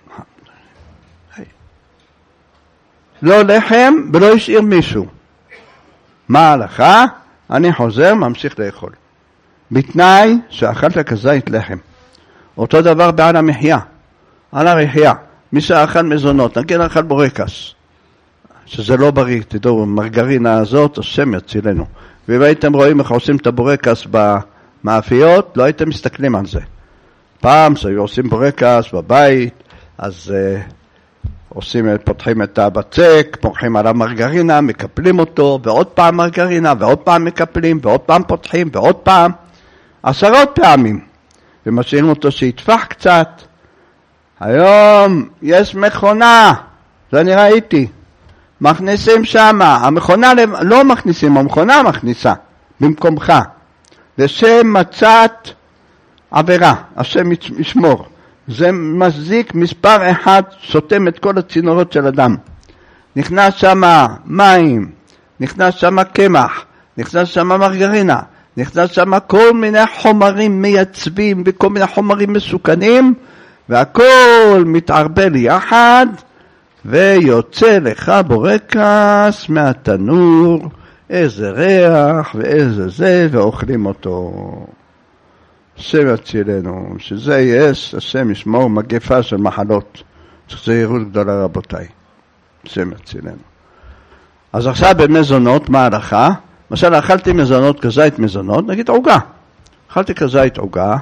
לא לחם, ולא השאיר מישהו. מה ההלכה? אני חוזר, ממשיך לאכול. בתנאי שאכלת כזית לחם. אותו דבר בעל המחיה. על הרחיה. מי שאכל מזונות, נגיד אכל בורקס. שזה לא בריא, תדעו, מרגרינה הזאת, השם יצילנו. ואם הייתם רואים איך עושים את הבורקס במאפיות, לא הייתם מסתכלים על זה. פעם שהיו עושים בורקס בבית, אז uh, עושים, פותחים את הבצק, פורחים על המרגרינה, מקפלים אותו, ועוד פעם מרגרינה, ועוד פעם מקפלים, ועוד פעם פותחים, ועוד פעם, עשרות פעמים. ומשאירים אותו שיתפח קצת. היום יש מכונה, זה אני ראיתי. מכניסים שמה, המכונה לא מכניסים, המכונה מכניסה במקומך. לשם מצאת עבירה, השם ישמור. זה מזיק מספר אחד, סותם את כל הצינורות של אדם. נכנס שמה מים, נכנס שמה קמח, נכנס שמה מרגרינה, נכנס שמה כל מיני חומרים מייצבים וכל מיני חומרים מסוכנים, והכל מתערבל יחד, ויוצא לך בורקס מהתנור, איזה ריח ואיזה זה, ואוכלים אותו. השם יצילנו, שזה יש, השם ישמור מגפה של מחלות. זה ירות גדולה רבותיי. השם יצילנו. אז עכשיו במזונות, מה ההלכה? למשל, אכלתי מזונות, כזית מזונות, נגיד עוגה. אכלתי כזית עוגה,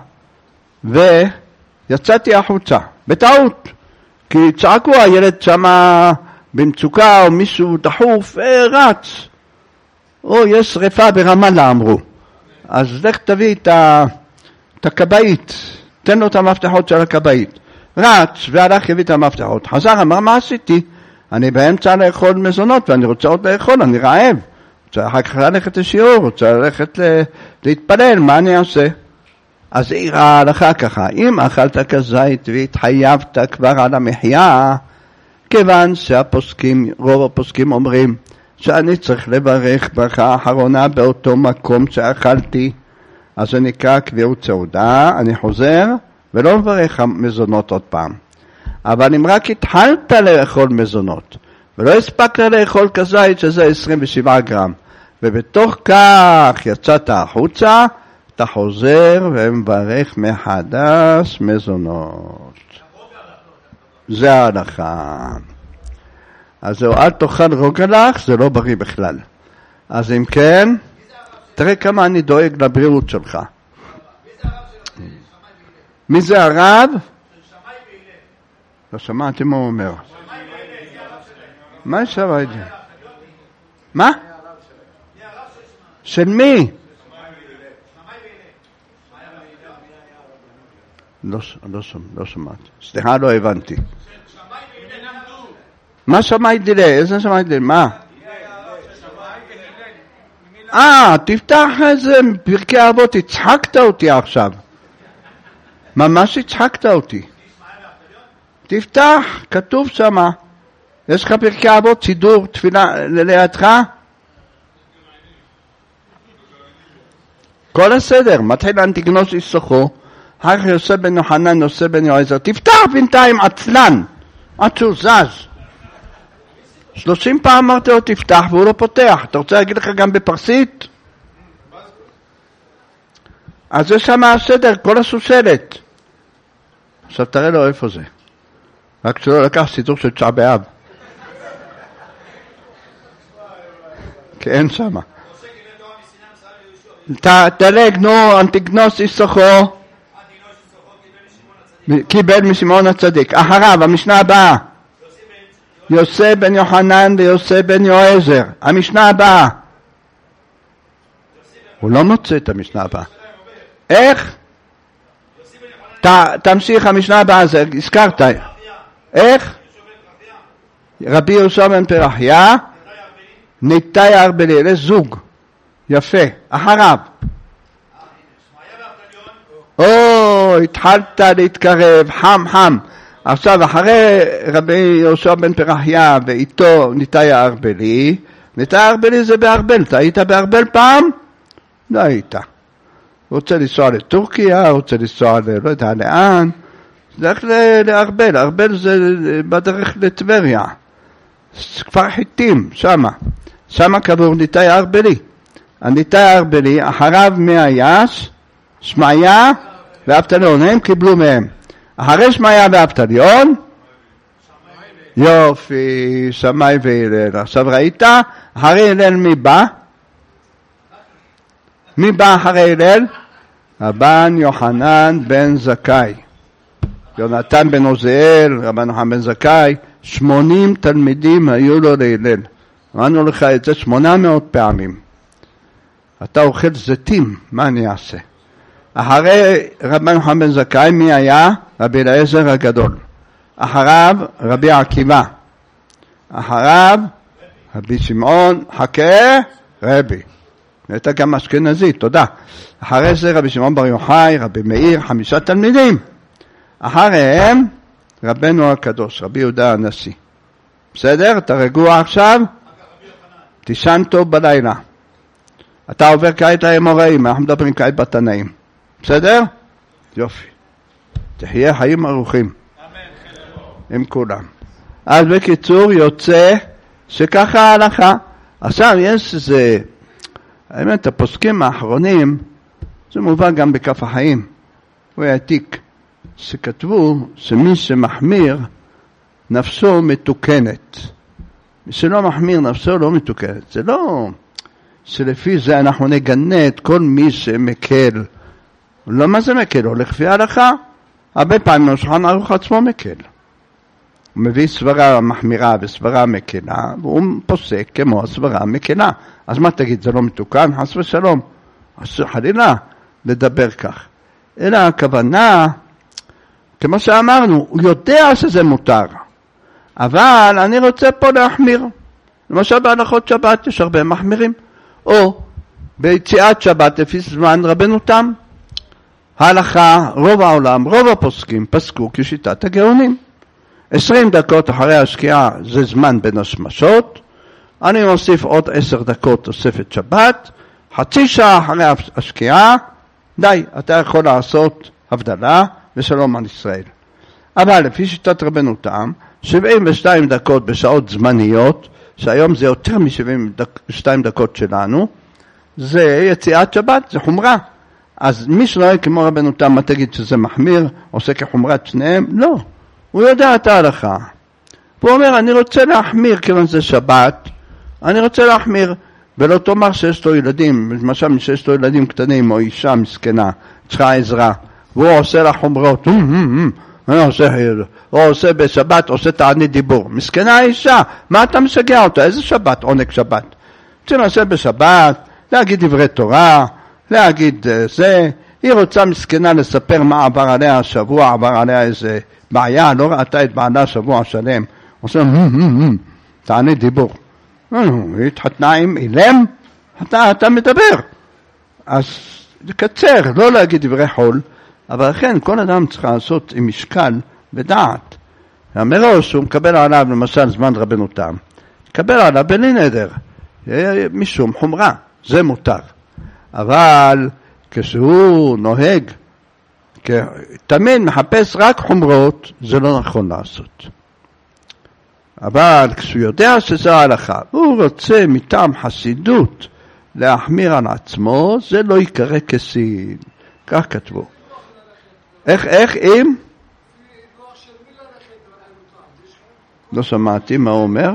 ויצאתי החוצה, בטעות. כי צעקו, הילד שמה במצוקה, או מישהו דחוף, אה, רץ. או יש שריפה ברמאללה, אמרו. אז לך תביא את, ה... את הקבאית, תן לו את המפתחות של הקבאית. רץ, והלך יביא את המפתחות. חזר, אמר, מה עשיתי? אני באמצע לאכול מזונות, ואני רוצה עוד לאכול, אני רעב. רוצה אחר כך ללכת לשיעור, רוצה ללכת ל... להתפלל, מה אני אעשה? אז היא ראה לך ככה, אם אכלת כזית והתחייבת כבר על המחיה, כיוון שהפוסקים, רוב הפוסקים אומרים, שאני צריך לברך ברכה האחרונה באותו מקום שאכלתי, אז זה נקרא קביעות סעודה, אני חוזר ולא מברך מזונות עוד פעם. אבל אם רק התחלת לאכול מזונות, ולא הספקת לאכול כזית שזה עשרים ושבעה גרם, ובתוך כך יצאת החוצה, אתה חוזר ומברך מחדש מזונות. זה ההלכה. אז זהו, אל תאכל רוגלח, זה לא בריא בכלל. אז אם כן, תראה כמה אני דואג לבריאות שלך. מי זה הרב? לא שמעתי מה הוא אומר. מה שמעתי? מה? של מי? לא, לא, לא שמעתי. סליחה, לא הבנתי. מה שמעי דילה? איזה שמעי דילה? מה? אה, תפתח איזה פרקי אבות, הצחקת אותי עכשיו. ממש הצחקת אותי. תפתח, כתוב שמה. יש לך פרקי אבות, סידור, תפילה לידך? כל הסדר, מתחיל אנטיגנוס יששכו, אחר יוסף בן יוחנן, יוסף בן יועזר. תפתח בינתיים עצלן, עד שהוא זז. שלושים פעם אמרתי לו תפתח והוא לא פותח. אתה רוצה להגיד לך גם בפרסית? אז זה שם הסדר, כל הסושלת. עכשיו תראה לו איפה זה. רק שלא לקח סידור של תשעה באב. כי אין שם. תלג, נו, אנטיגנוס יששכו. קיבל משמעון הצדיק. אחריו, המשנה הבאה. יוסף בן יוחנן ויוסף בן יועזר. המשנה הבאה. הוא לא מוצא את המשנה הבאה. איך? תמשיך המשנה הבאה, זה הזכרת. איך? רבי יהושע בן פרחיה, ניתאי ארבלי, אלה זוג. יפה. אחריו. או, התחלת להתקרב, חם חם. עכשיו, אחרי רבי יהושע בן פרחיה ואיתו ניתאי הארבלי, ניתאי הארבלי זה בארבל. אתה היית בארבל פעם? לא היית. רוצה לנסוע לטורקיה, רוצה לנסוע ל... לא יודע לאן. דרך לארבל. ארבל זה בדרך לטבריה. כפר חיטים, שמה. שמה קבור ניתאי הארבלי. הניתאי הארבלי, אחריו מהיש, שמעיה ואבטליון. הם קיבלו מהם. אחרי שמעיה ואבטליון, יופי, שמאי והלל. עכשיו ראית? אחרי הלל מי בא? מי בא אחרי הלל? רבן יוחנן בן זכאי. יונתן בן עוזיאל, רבן יוחנן בן זכאי, שמונים תלמידים היו לו להלל. אמרנו לך את זה שמונה מאות פעמים. אתה אוכל זיתים, מה אני אעשה? אחרי רבן יוחנן בן זכאי, מי היה? רבי אליעזר הגדול. אחריו רבי עקיבא. אחריו רבי שמעון, חכה, רבי. הייתה גם אשכנזי, תודה. אחרי זה רבי שמעון בר יוחאי, רבי מאיר, חמישה תלמידים. אחריהם רבנו הקדוש, רבי יהודה הנשיא. בסדר? אתה רגוע עכשיו? תישן טוב בלילה. אתה עובר כעת לאמוראים, אנחנו מדברים כעת בתנאים. בסדר? יופי. תחיה חיים ארוכים. עם כולם. אז בקיצור יוצא שככה ההלכה. עכשיו יש איזה, האמת הפוסקים האחרונים, זה מובן גם בכף החיים, הוא העתיק, שכתבו שמי שמחמיר נפשו מתוקנת. מי שלא מחמיר נפשו לא מתוקנת. זה לא שלפי זה אנחנו נגנה את כל מי שמקל. לא מה זה מקל, הולך לפי ההלכה. הרבה פעמים השולחן ערוך עצמו מקל. הוא מביא סברה מחמירה וסברה מקלה, והוא פוסק כמו הסברה מקלה. אז מה תגיד, זה לא מתוקן? חס ושלום. אז חלילה לדבר כך. אלא הכוונה, כמו שאמרנו, הוא יודע שזה מותר. אבל אני רוצה פה להחמיר. למשל בהלכות שבת יש הרבה מחמירים. או ביציאת שבת לפי זמן רבנו תם. ההלכה, רוב העולם, רוב הפוסקים פסקו כשיטת הגאונים. עשרים דקות אחרי השקיעה זה זמן בין השמשות. אני מוסיף עוד עשר דקות תוספת שבת. חצי שעה אחרי השקיעה, די, אתה יכול לעשות הבדלה ושלום על ישראל. אבל לפי שיטת רבנו תם, שבעים ושתיים דקות בשעות זמניות, שהיום זה יותר מ-שבעים ושתיים דקות שלנו, זה יציאת שבת, זה חומרה. אז מי שנוהג כמו רבנו תם, מה תגיד שזה מחמיר, עושה כחומרת שניהם? לא. הוא יודע את ההלכה. הוא אומר, אני רוצה להחמיר, כיוון זה שבת, אני רוצה להחמיר, ולא תאמר שיש לו ילדים, למשל שיש לו ילדים קטנים, או אישה מסכנה, צריכה עזרה, והוא עושה לה חומרות, הוא עושה בשבת, עושה תענית דיבור. מסכנה האישה, מה אתה משגע אותה? איזה שבת? עונג שבת. צריכים לעשות בשבת, להגיד דברי תורה, להגיד זה, היא רוצה מסכנה לספר מה עבר עליה השבוע, עבר עליה איזה בעיה, לא ראתה את בעלה שבוע שלם, עושה תענית דיבור. היא התחתנה עם אילם, אתה, אתה מדבר. אז לקצר, לא להגיד דברי חול, אבל לכן כל אדם צריך לעשות עם משקל ודעת. מראש הוא מקבל עליו למשל זמן רבנו תם, מקבל עליו בלי נדר, משום חומרה, זה מותר. אבל כשהוא נוהג, תמיד מחפש רק חומרות, זה לא נכון לעשות. אבל כשהוא יודע שזה ההלכה, והוא רוצה מטעם חסידות להחמיר על עצמו, זה לא יקרא כסין. כך כתבו. איך, איך, אם? לא שמעתי מה הוא אומר.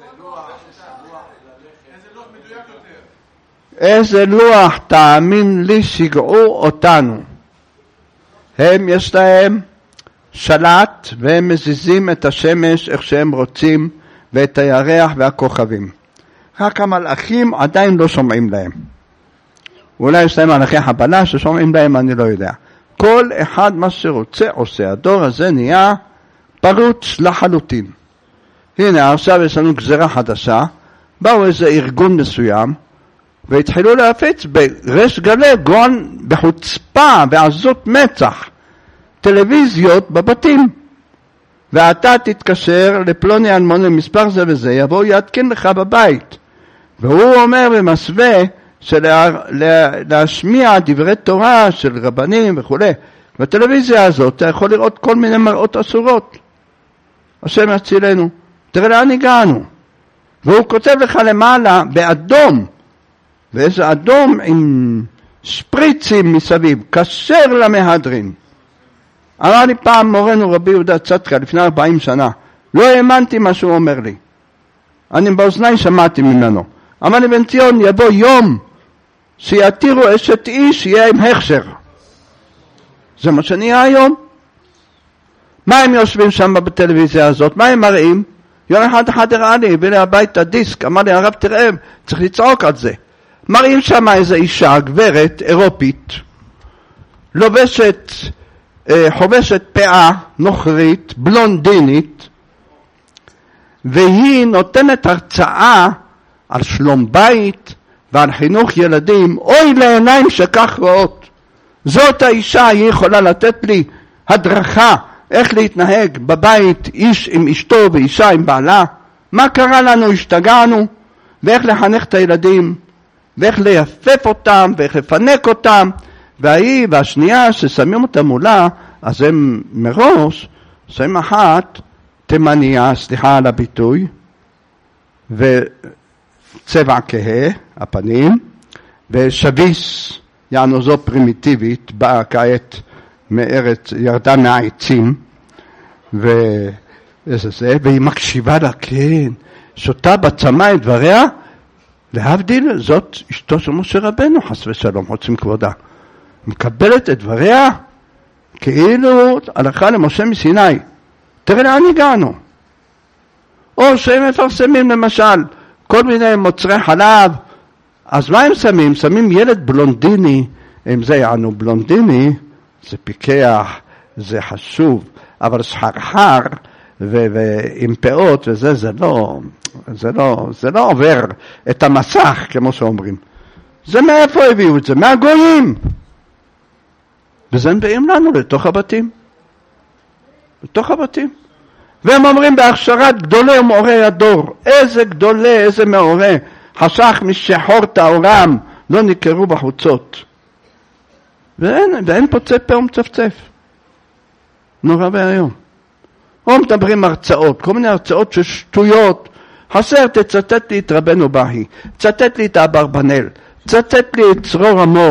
איזה לוח, תאמין לי, שיגעו אותנו. הם יש להם שלט והם מזיזים את השמש איך שהם רוצים ואת הירח והכוכבים. רק המלאכים עדיין לא שומעים להם. אולי יש להם מלאכי חבלה ששומעים להם, אני לא יודע. כל אחד מה שרוצה עושה. הדור הזה נהיה פרוץ לחלוטין. הנה עכשיו יש לנו גזרה חדשה, באו איזה ארגון מסוים והתחילו להפיץ ברש גלי גון בחוצפה ועזות מצח טלוויזיות בבתים, ואתה תתקשר לפלוני אלמוני למספר זה וזה, יבוא יתקין לך בבית. והוא אומר במסווה שלהשמיע דברי תורה של רבנים וכו'. בטלוויזיה הזאת אתה יכול לראות כל מיני מראות אסורות. השם יצילנו, תראה לאן הגענו. והוא כותב לך למעלה באדום, ואיזה אדום עם שפריצים מסביב, כשר למהדרין. אמר לי פעם מורנו רבי יהודה צדקה לפני ארבעים שנה, לא האמנתי מה שהוא אומר לי, אני באוזני שמעתי ממנו. אמר לי, בן ציון, יבוא יום שיתירו אשת איש יהיה עם הכשר. זה מה שנהיה היום. מה הם יושבים שם בטלוויזיה הזאת? מה הם מראים? יום אחד אחד הראה לי, הביא לי הביתה דיסק, אמר לי, הרב תראה, צריך לצעוק על זה. מראים שם איזו אישה, גברת אירופית, לובשת, חובשת פאה נוכרית, בלונדינית, והיא נותנת הרצאה על שלום בית ועל חינוך ילדים. אוי לעיניים שכך רואות. זאת האישה, היא יכולה לתת לי הדרכה איך להתנהג בבית, איש עם אשתו ואישה עם בעלה. מה קרה לנו? השתגענו. ואיך לחנך את הילדים, ואיך ליפף אותם, ואיך לפנק אותם. והיא והשנייה ששמים אותה מולה, אז הם מראש שמים אחת תימניה, סליחה על הביטוי, וצבע כהה, הפנים, ושביס, יענו זו פרימיטיבית, באה כעת מארץ, ירדה מהעצים, ואיזה זה, והיא מקשיבה לה, כן, שותה בצמא את דבריה, להבדיל, זאת אשתו של משה רבנו, חס ושלום, רוצים כבודה. מקבלת את דבריה, כאילו הלכה למשה מסיני. תראה לאן הגענו. או שהם מפרסמים למשל כל מיני מוצרי חלב, אז מה הם שמים? שמים ילד בלונדיני, אם זה יענו בלונדיני, זה פיקח, זה חשוב, אבל שחרחר ועם פאות וזה, זה לא, זה לא, זה לא עובר את המסך, כמו שאומרים. זה מאיפה הביאו את זה? מהגויים. וזה מבאים לנו לתוך הבתים. לתוך הבתים. והם אומרים בהכשרת גדולי ומאורי הדור, איזה גדולי, איזה מאורי, חשך משחור תאורם, לא ניכרו בחוצות. ואין, ואין פוצה פה ומצפצף. נורא והיום. או מדברים הרצאות, כל מיני הרצאות של שטויות. חסר, תצטט לי את רבנו בהי, תצטט לי את אברבנאל, תצטט לי את צרור המור,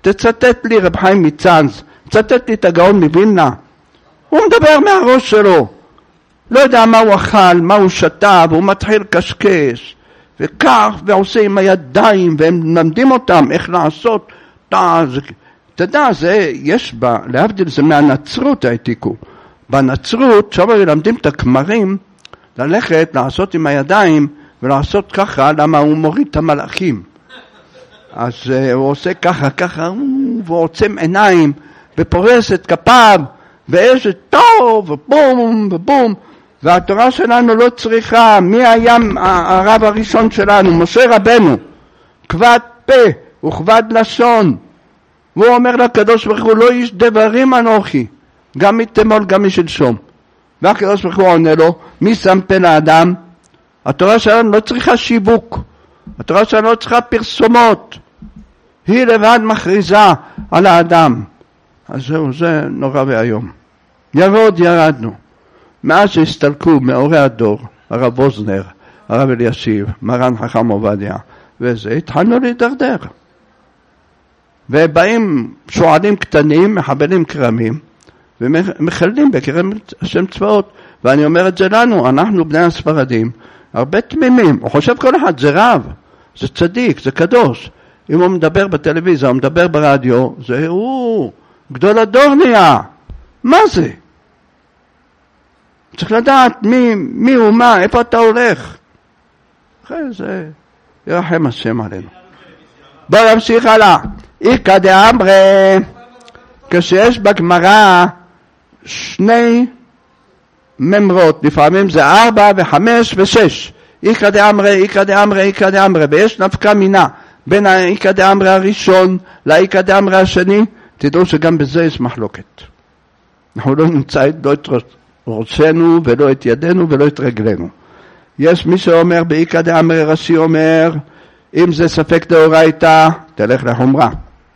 תצטט לי רב חיים מצאנז, תצטט לי את הגאון מווילנה. הוא מדבר מהראש שלו. לא יודע מה הוא אכל, מה הוא שתה, והוא מתחיל קשקש. וכך, ועושה עם הידיים, והם מלמדים אותם איך לעשות. אתה יודע, זה, יש בה, להבדיל זה מהנצרות העתיקו. בנצרות, שם מלמדים את הכמרים, ללכת, לעשות עם הידיים, ולעשות ככה, למה הוא מוריד את המלאכים. אז uh, הוא עושה ככה, ככה, והוא עוצם עיניים, ופורס את כפיו, ואיזה טוב, ובום, ובום. והתורה שלנו לא צריכה, מי היה הרב הראשון שלנו? משה רבנו, כבד פה וכבד לשון. והוא אומר לקדוש ברוך הוא, לא איש דברים אנוכי, גם מתמול גם משלשום. והקדוש ברוך הוא עונה לו, מי שם פה לאדם? התורה שלנו לא צריכה שיווק, התורה שלנו לא צריכה פרסומות, היא לבד מכריזה על האדם. אז זהו, זה נורא והיום. ירוד ירדנו. מאז שהסתלקו מאורי הדור, הרב אוזנר, הרב אלישיב, מרן חכם עובדיה, וזה התחלנו להידרדר. ובאים שועלים קטנים, מחבלים כרמים, ומחללים בכרם השם צבאות. ואני אומר את זה לנו, אנחנו בני הספרדים, הרבה תמימים. הוא חושב כל אחד, זה רב, זה צדיק, זה קדוש. אם הוא מדבר בטלוויזיה, הוא מדבר ברדיו, זה הוא, גדול הדור נהיה. מה זה? צריך לדעת מי, מי הוא מה, איפה אתה הולך. אחרי זה ירחם השם עלינו. בואו נמשיך הלאה. איקא דאמרי, כשיש בגמרא שני ממרות, לפעמים זה ארבע וחמש ושש. איקא דאמרי, איקא דאמרי, איקא דאמרי, ויש נפקא מינה בין האיקא דאמרי הראשון לאיקא דאמרי השני. תדעו שגם בזה יש מחלוקת. אנחנו לא נמצא לא את ראשנו ולא את ידינו ולא את רגלינו. יש מי שאומר באיקא דאמרי, רש"י אומר, אם זה ספק דאורייתא, תלך לחומרה.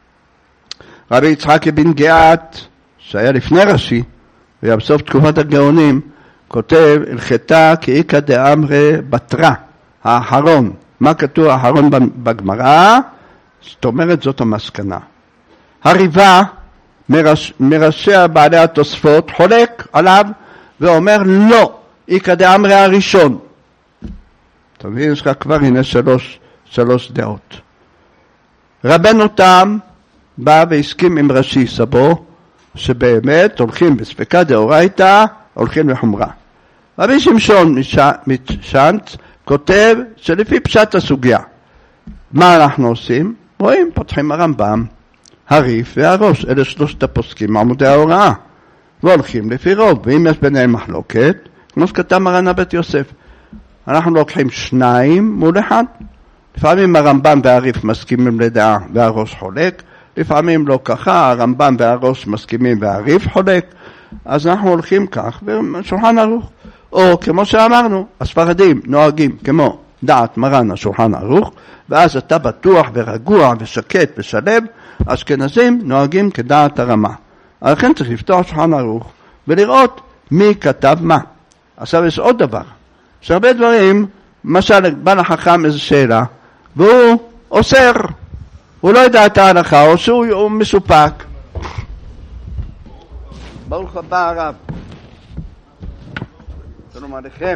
רבי יצחק בן גאת, שהיה לפני רש"י, והיה בסוף תקופת הגאונים, כותב, הלכתה כאיקא דאמרי בתרא, האחרון. מה כתוב האחרון בגמרא? זאת אומרת, זאת המסקנה. הריבה, מראש, מראשי בעלי התוספות, חולק עליו, ואומר לא, איקא דאמרי הראשון. אתה מבין, יש לך כבר הנה שלוש, שלוש דעות. רבנו תם בא והסכים עם רש"י סבו, שבאמת הולכים בספקא דאורייתא, הולכים לחומרה. רבי שמשון משאנץ כותב שלפי פשט הסוגיה, מה אנחנו עושים? רואים, פותחים הרמב"ם, הריף והראש, אלה שלושת הפוסקים, עמודי ההוראה, והולכים לפי רוב, ואם יש ביניהם מחלוקת, כמו שכתב מרן הבית יוסף, אנחנו לוקחים שניים מול אחד, לפעמים הרמב"ם והריף מסכימים לדעה והראש חולק, לפעמים לא ככה, הרמב"ם והראש מסכימים והריף חולק, אז אנחנו הולכים כך, ושולחן ערוך, או כמו שאמרנו, הספרדים נוהגים כמו דעת מרן השולחן ערוך, ואז אתה בטוח ורגוע ושקט ושלב, אשכנזים נוהגים כדעת הרמה. לכן צריך לפתוח שולחן ערוך ולראות מי כתב מה. עכשיו יש עוד דבר, יש הרבה דברים, למשל בא לחכם איזו שאלה, והוא אוסר, הוא לא יודע את ההלכה, או שהוא מסופק. ברוך הבא הרב. שלום עליכם.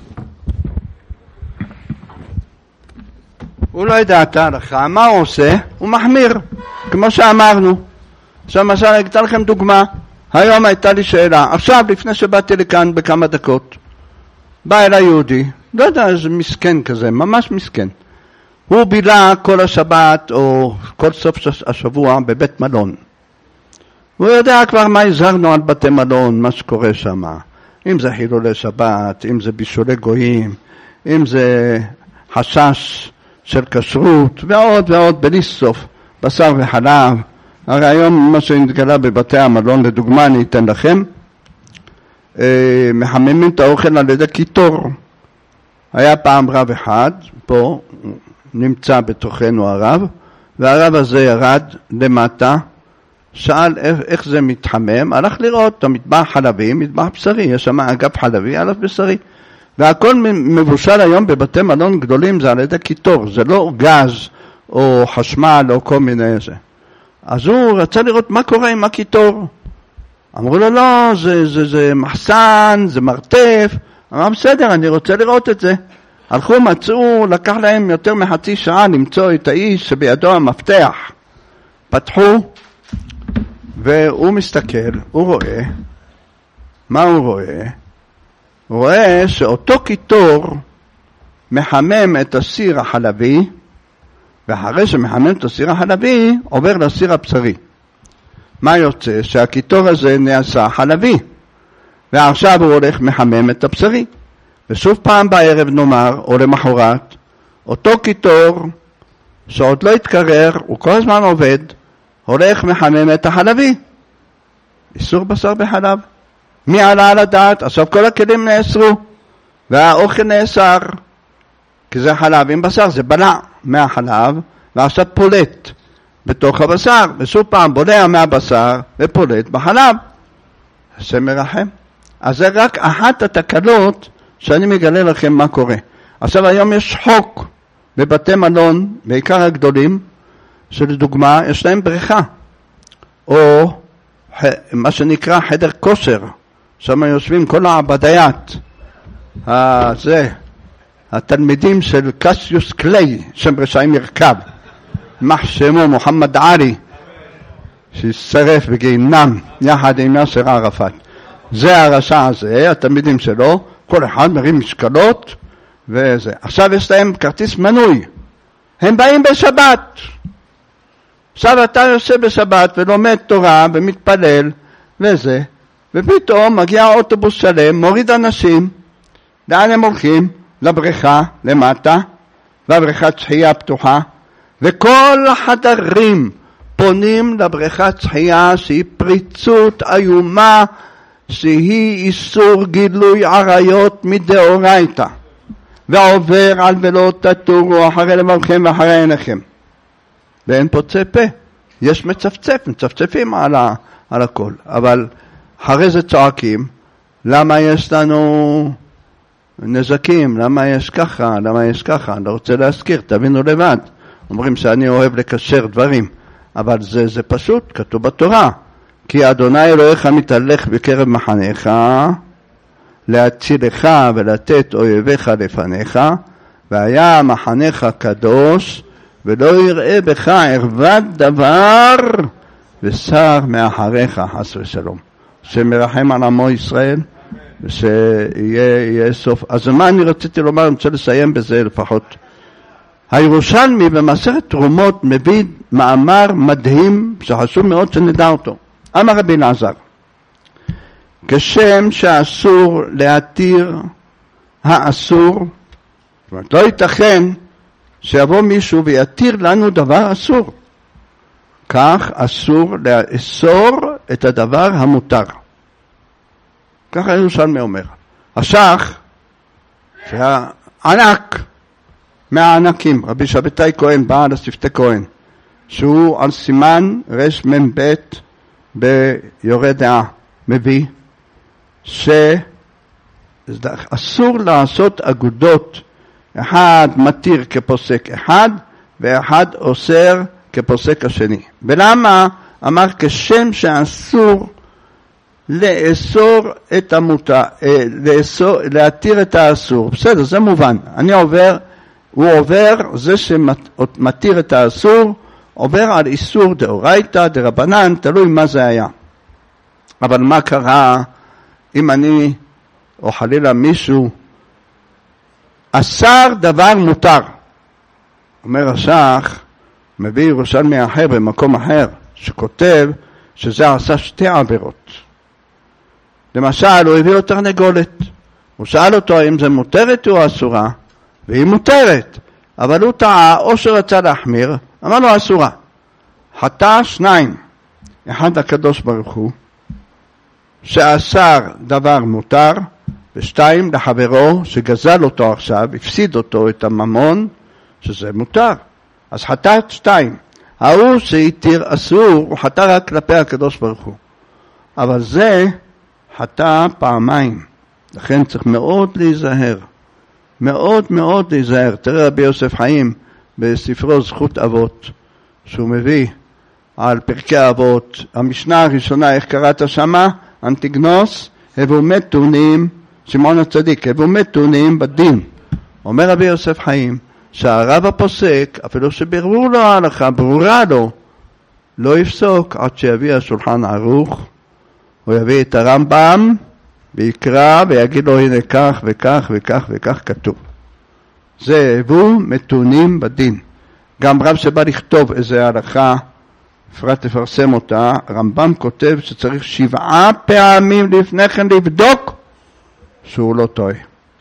הוא לא יודע את ההלכה, מה הוא עושה? הוא מחמיר, כמו שאמרנו. עכשיו למשל, אני אתן לכם דוגמה. היום הייתה לי שאלה, עכשיו לפני שבאתי לכאן בכמה דקות, בא אל היהודי, לא יודע, איזה מסכן כזה, ממש מסכן. הוא בילה כל השבת או כל סוף השבוע בבית מלון. הוא יודע כבר מה הזהרנו על בתי מלון, מה שקורה שם. אם זה חילולי שבת, אם זה בישולי גויים, אם זה חשש של כשרות, ועוד ועוד בלי סוף, בשר וחלב. הרי היום מה שנתגלה בבתי המלון, לדוגמה אני אתן לכם, אה, מחממים את האוכל על ידי קיטור. היה פעם רב אחד, פה נמצא בתוכנו הרב, והרב הזה ירד למטה, שאל איך, איך זה מתחמם, הלך לראות את המטבח חלבי, מטבח בשרי, יש שם אגף חלבי, אגף בשרי, והכל מבושל היום בבתי מלון גדולים, זה על ידי קיטור, זה לא גז או חשמל או כל מיני זה. אז הוא רצה לראות מה קורה עם הקיטור. אמרו לו, לא, זה, זה, זה מחסן, זה מרתף. אמר, בסדר, אני רוצה לראות את זה. הלכו, מצאו, לקח להם יותר מחצי שעה למצוא את האיש שבידו המפתח. פתחו, והוא מסתכל, הוא רואה, מה הוא רואה? הוא רואה שאותו קיטור מחמם את הסיר החלבי, ואחרי שמחמם את הסיר החלבי, עובר לסיר הבשרי. מה יוצא? שהקיטור הזה נעשה חלבי, ועכשיו הוא הולך מחמם את הבשרי. ושוב פעם בערב נאמר, או למחרת, אותו קיטור שעוד לא התקרר, הוא כל הזמן עובד, הולך מחמם את החלבי. איסור בשר בחלב. מי עלה על הדעת? עכשיו כל הכלים נאסרו, והאוכל נאסר, כי זה חלב עם בשר, זה בלע מהחלב, ועכשיו פולט בתוך הבשר, ושוב פעם בולע מהבשר, ופולט בחלב. זה מרחם. אז זה רק אחת התקלות, שאני מגלה לכם מה קורה. עכשיו היום יש חוק בבתי מלון, בעיקר הגדולים, שלדוגמה יש להם בריכה, או מה שנקרא חדר כושר, שם יושבים כל העבדיית, הזה, התלמידים של קסיוס קליי, שם רשעים ירכב, מחשמו מוחמד עלי, ששרף בגיהנם, יחד עם יאסר ערפאת. זה הרשע הזה, התלמידים שלו, כל אחד מרים משקלות, וזה. עכשיו יש להם כרטיס מנוי. הם באים בשבת. עכשיו אתה יושב בשבת ולומד תורה ומתפלל וזה, ופתאום מגיע אוטובוס שלם, מוריד אנשים. לאן הם הולכים? לבריכה, למטה, והבריכת שחייה פתוחה, וכל החדרים פונים לבריכת שחייה שהיא פריצות איומה, שהיא איסור גילוי עריות מדאורייתא, ועובר על ולא תטורו אחרי לבבכם ואחרי עיניכם. ואין פוצה פה, יש מצפצף, מצפצפים על, ה, על הכל, אבל אחרי זה צועקים, למה יש לנו נזקים, למה יש ככה, למה יש ככה, אני לא רוצה להזכיר, תבינו לבד. אומרים שאני אוהב לקשר דברים, אבל זה, זה פשוט, כתוב בתורה, כי אדוני אלוהיך מתהלך בקרב מחניך, להצילך ולתת אויביך לפניך, והיה מחניך קדוש, ולא יראה בך ערוות דבר, ושר מאחריך חס ושלום. שמרחם על עמו ישראל, ושיהיה סוף. אז מה אני רציתי לומר, אני רוצה לסיים בזה לפחות. הירושלמי במסכת תרומות מביא מאמר מדהים, שחשוב מאוד שנדע אותו. אמר רבי אלעזר, כשם שאסור להתיר האסור, זאת אומרת, לא ייתכן שיבוא מישהו ויתיר לנו דבר אסור, כך אסור לאסור את הדבר המותר. ככה הירושלמי אומר. השח, שהענק מהענקים, רבי שבתאי כהן, בעל השפתי כהן, שהוא על סימן רש מ"ב ביורה דעה, מביא שאסור לעשות אגודות, אחד מתיר כפוסק אחד ואחד אוסר כפוסק השני. ולמה? אמר כשם שאסור לאסור את המותר, לאסור, להתיר את האסור. בסדר, זה מובן. אני עובר, הוא עובר, זה שמתיר את האסור, עובר על איסור דאורייתא, דרבנן, תלוי מה זה היה. אבל מה קרה אם אני, או חלילה מישהו, אסר דבר מותר? אומר השח, מביא ירושלמי אחר במקום אחר, שכותב שזה עשה שתי עבירות. למשל, הוא הביא לו תרנגולת. הוא שאל אותו האם זה מותרת או אסורה, והיא מותרת. אבל הוא טעה, או שרצה להחמיר, אמר לו אסורה. חטא שניים. אחד הקדוש ברוך הוא, שאסר דבר מותר, ושתיים לחברו שגזל אותו עכשיו, הפסיד אותו את הממון, שזה מותר. אז חטא שתיים. ההוא שהתיר אסור, הוא חטא רק כלפי הקדוש ברוך הוא. אבל זה חטא פעמיים. לכן צריך מאוד להיזהר. מאוד מאוד להיזהר. תראה רבי יוסף חיים בספרו זכות אבות, שהוא מביא על פרקי אבות. המשנה הראשונה, איך קראת שמה? אנטיגנוס, הבו מתונים, שמעון הצדיק, הבו מתונים בדין. אומר רבי יוסף חיים, שהרב הפוסק, אפילו שברור לו ההלכה, ברורה לו, לא יפסוק עד שיביא השולחן ערוך, הוא יביא את הרמב"ם, ויקרא ויגיד לו הנה כך וכך וכך וכך כתוב. זה הבו מתונים בדין. גם רב שבא לכתוב איזה הלכה, אפרת תפרסם אותה, רמב"ם כותב שצריך שבעה פעמים לפני כן לבדוק שהוא לא טועה.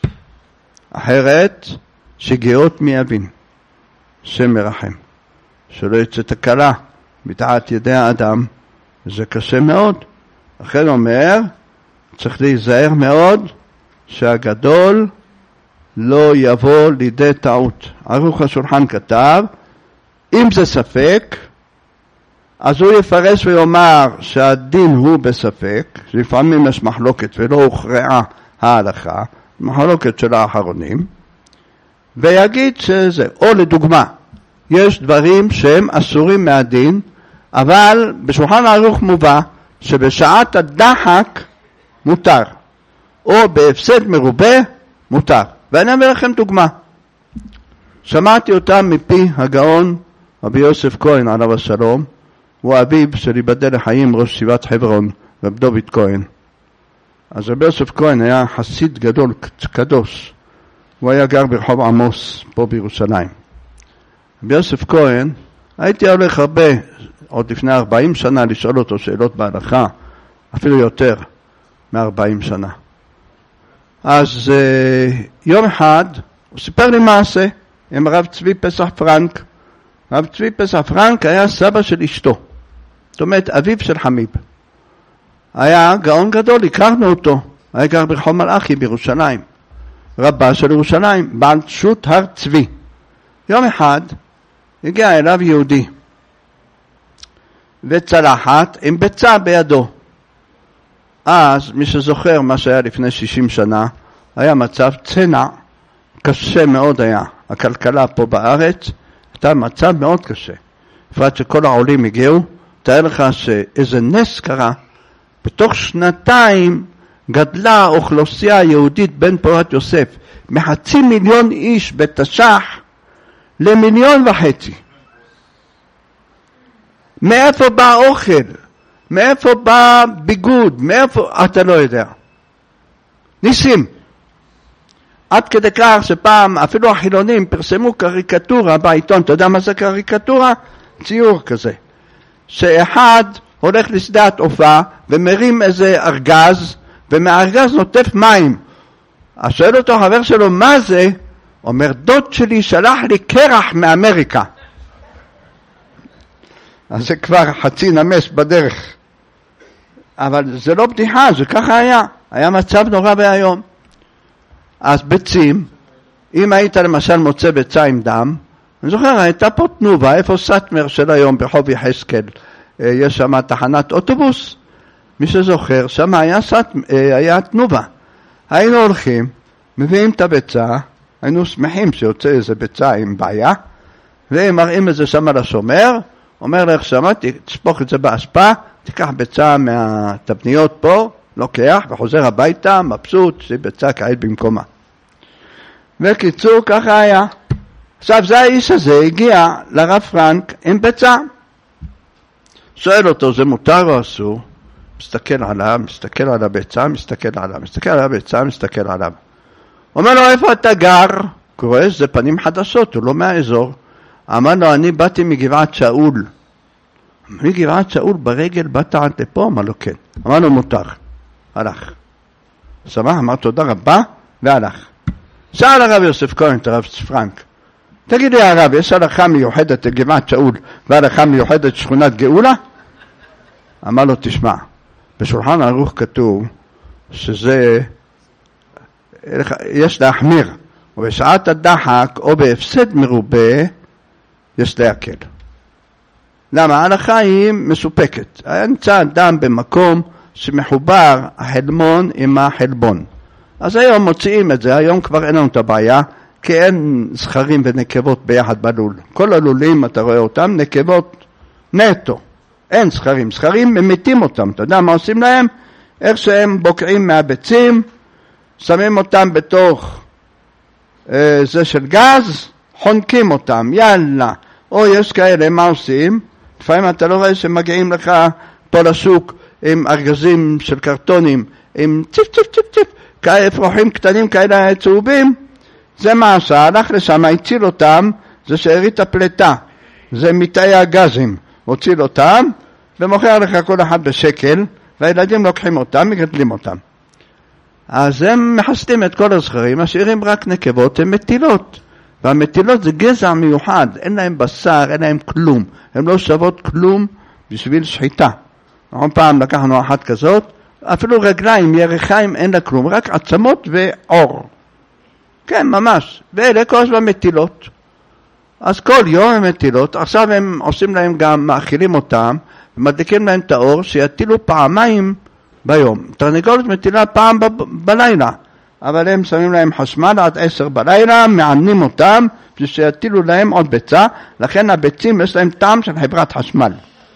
אחרת שגיאות מי יבין, שם מרחם, שלא יצא תקלה מתחת ידי האדם, זה קשה מאוד. לכן אומר, צריך להיזהר מאוד שהגדול לא יבוא לידי טעות. ערוך השולחן כתב, אם זה ספק, אז הוא יפרש ויאמר שהדין הוא בספק, שלפעמים יש מחלוקת ולא הוכרעה ההלכה, מחלוקת של האחרונים, ויגיד שזה, או לדוגמה, יש דברים שהם אסורים מהדין, אבל בשולחן ערוך מובא שבשעת הדחק מותר, או בהפסד מרובה מותר. ואני אומר לכם דוגמה. שמעתי אותה מפי הגאון רבי יוסף כהן עליו השלום, הוא אביו של ייבדל לחיים ראש ישיבת חברון, רב דוד כהן. אז רבי יוסף כהן היה חסיד גדול, קדוש. הוא היה גר ברחוב עמוס, פה בירושלים. רבי יוסף כהן, הייתי הולך הרבה, עוד לפני ארבעים שנה, לשאול אותו שאלות בהלכה, אפילו יותר מ-ארבעים שנה. אז uh, יום אחד, הוא סיפר לי מעשה עם הרב צבי פסח פרנק. הרב צבי פסח פרנק היה סבא של אשתו, זאת אומרת אביו של חמיב. היה גאון גדול, הכרנו אותו, היה גר ברחוב מלאכי בירושלים, רבה של ירושלים, בעל שו"ת הר צבי. יום אחד הגיע אליו יהודי וצלחת עם ביצה בידו. אז מי שזוכר מה שהיה לפני שישים שנה, היה מצב צנע קשה מאוד היה. הכלכלה פה בארץ הייתה מצב מאוד קשה. בפרט שכל העולים הגיעו, תאר לך שאיזה נס קרה, בתוך שנתיים גדלה אוכלוסייה יהודית בן פורת יוסף, מחצי מיליון איש בתש"ח למיליון וחצי. מאיפה בא אוכל? מאיפה בא ביגוד? מאיפה? אתה לא יודע. ניסים. עד כדי כך שפעם אפילו החילונים פרסמו קריקטורה בעיתון. אתה יודע מה זה קריקטורה? ציור כזה. שאחד הולך לשדה התעופה ומרים איזה ארגז, ומהארגז נוטף מים. אז שואל אותו חבר שלו, מה זה? אומר, דוד שלי שלח לי קרח מאמריקה. אז זה כבר חצי נמס בדרך. אבל זה לא בדיחה, זה ככה היה. היה מצב נורא והיום. אז ביצים, אם היית למשל מוצא ביצה עם דם, אני זוכר, הייתה פה תנובה, איפה סטמר של היום ברחוב יחזקאל, יש שם תחנת אוטובוס. מי שזוכר, שם היה, סט, היה תנובה. היינו הולכים, מביאים את הביצה, היינו שמחים שיוצא איזה ביצה עם בעיה, ומראים את זה שם לשומר, אומר לך שמעתי, תשפוך את זה באספה, תיקח ביצה מהתבניות פה, לוקח וחוזר הביתה, מבסוט, זה ביצה כעת במקומה. וקיצור, ככה היה. עכשיו, זה האיש הזה הגיע לרב פרנק עם ביצה. שואל אותו, זה מותר או אסור? מסתכל עליו, מסתכל על הביצה, מסתכל עליו, מסתכל על הביצה, מסתכל עליו. אומר לו, איפה אתה גר? קורא, זה פנים חדשות, הוא לא מהאזור. אמר לו, אני באתי מגבעת שאול. מגבעת שאול ברגל באת עד לפה? אמר לו, כן. אמר לו, מותר. הלך. שמח, אמר תודה רבה, והלך. שאל הרב יוסף כהן, את הרב פרנק, תגיד לי הרב, יש הלכה מיוחדת לגבעת שאול, והלכה מיוחדת שכונת גאולה? אמר לו, תשמע, בשולחן ערוך כתוב, שזה, יש להחמיר, ובשעת הדחק, או בהפסד מרובה, יש להקל. למה? ההלכה היא מסופקת. נמצא אדם במקום שמחובר החלמון עם החלבון. אז היום מוציאים את זה, היום כבר אין לנו את הבעיה, כי אין זכרים ונקבות ביחד בלול. כל הלולים, אתה רואה אותם, נקבות נטו. אין זכרים. זכרים ממיתים אותם. אתה יודע מה עושים להם? איך שהם בוקעים מהביצים, שמים אותם בתוך אה, זה של גז, חונקים אותם, יאללה. או יש כאלה, מה עושים? לפעמים אתה לא רואה שמגיעים לך פה לשוק עם ארגזים של קרטונים, עם ציפ ציפ ציפ ציפ, כאלה פרוחים קטנים כאלה צהובים. זה מה עשה, הלך לשם, הציל אותם, זה שארית הפלטה, זה מתאי הגזים, הוציל אותם, ומוכר לך כל אחד בשקל, והילדים לוקחים אותם, מגדלים אותם. אז הם מחסלים את כל הזכרים, משאירים רק נקבות, הם מטילות. והמטילות זה גזע מיוחד, אין להם בשר, אין להם כלום. הם לא שוות כלום בשביל שחיטה. אנחנו פעם לקחנו אחת כזאת, אפילו רגליים, ירחיים, אין לה כלום, רק עצמות ועור. כן, ממש. ואלה כל הזמן מטילות. אז כל יום הם מטילות, עכשיו הם עושים להם גם, מאכילים אותם, ומדליקים להם את האור, שיטילו פעמיים ביום. תרנגולת מטילה פעם ב- בלילה, אבל הם שמים להם חשמל עד עשר בלילה, מענים אותם, בשביל שיטילו להם עוד ביצה, לכן הביצים יש להם טעם של חברת חשמל.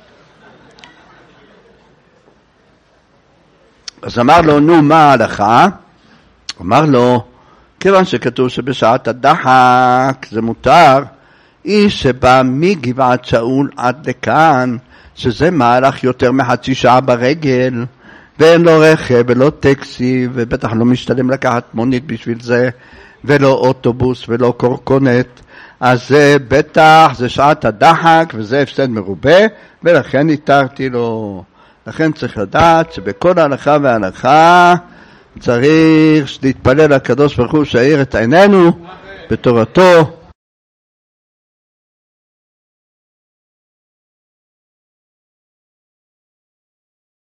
אז אמר לו, נו, מה ההלכה? אמר לו, כיוון שכתוב שבשעת הדחק זה מותר, איש שבא מגבעת שאול עד לכאן, שזה מהלך יותר מחצי שעה ברגל, ואין לו רכב ולא טקסי, ובטח לא משתלם לקחת מונית בשביל זה, ולא אוטובוס ולא קורקונט, אז זה בטח, זה שעת הדחק, וזה הפסד מרובה, ולכן התרתי לו. לכן צריך לדעת שבכל ההלכה וההלכה, צריך להתפלל לקדוש ברוך הוא שיאיר את עינינו בתורתו,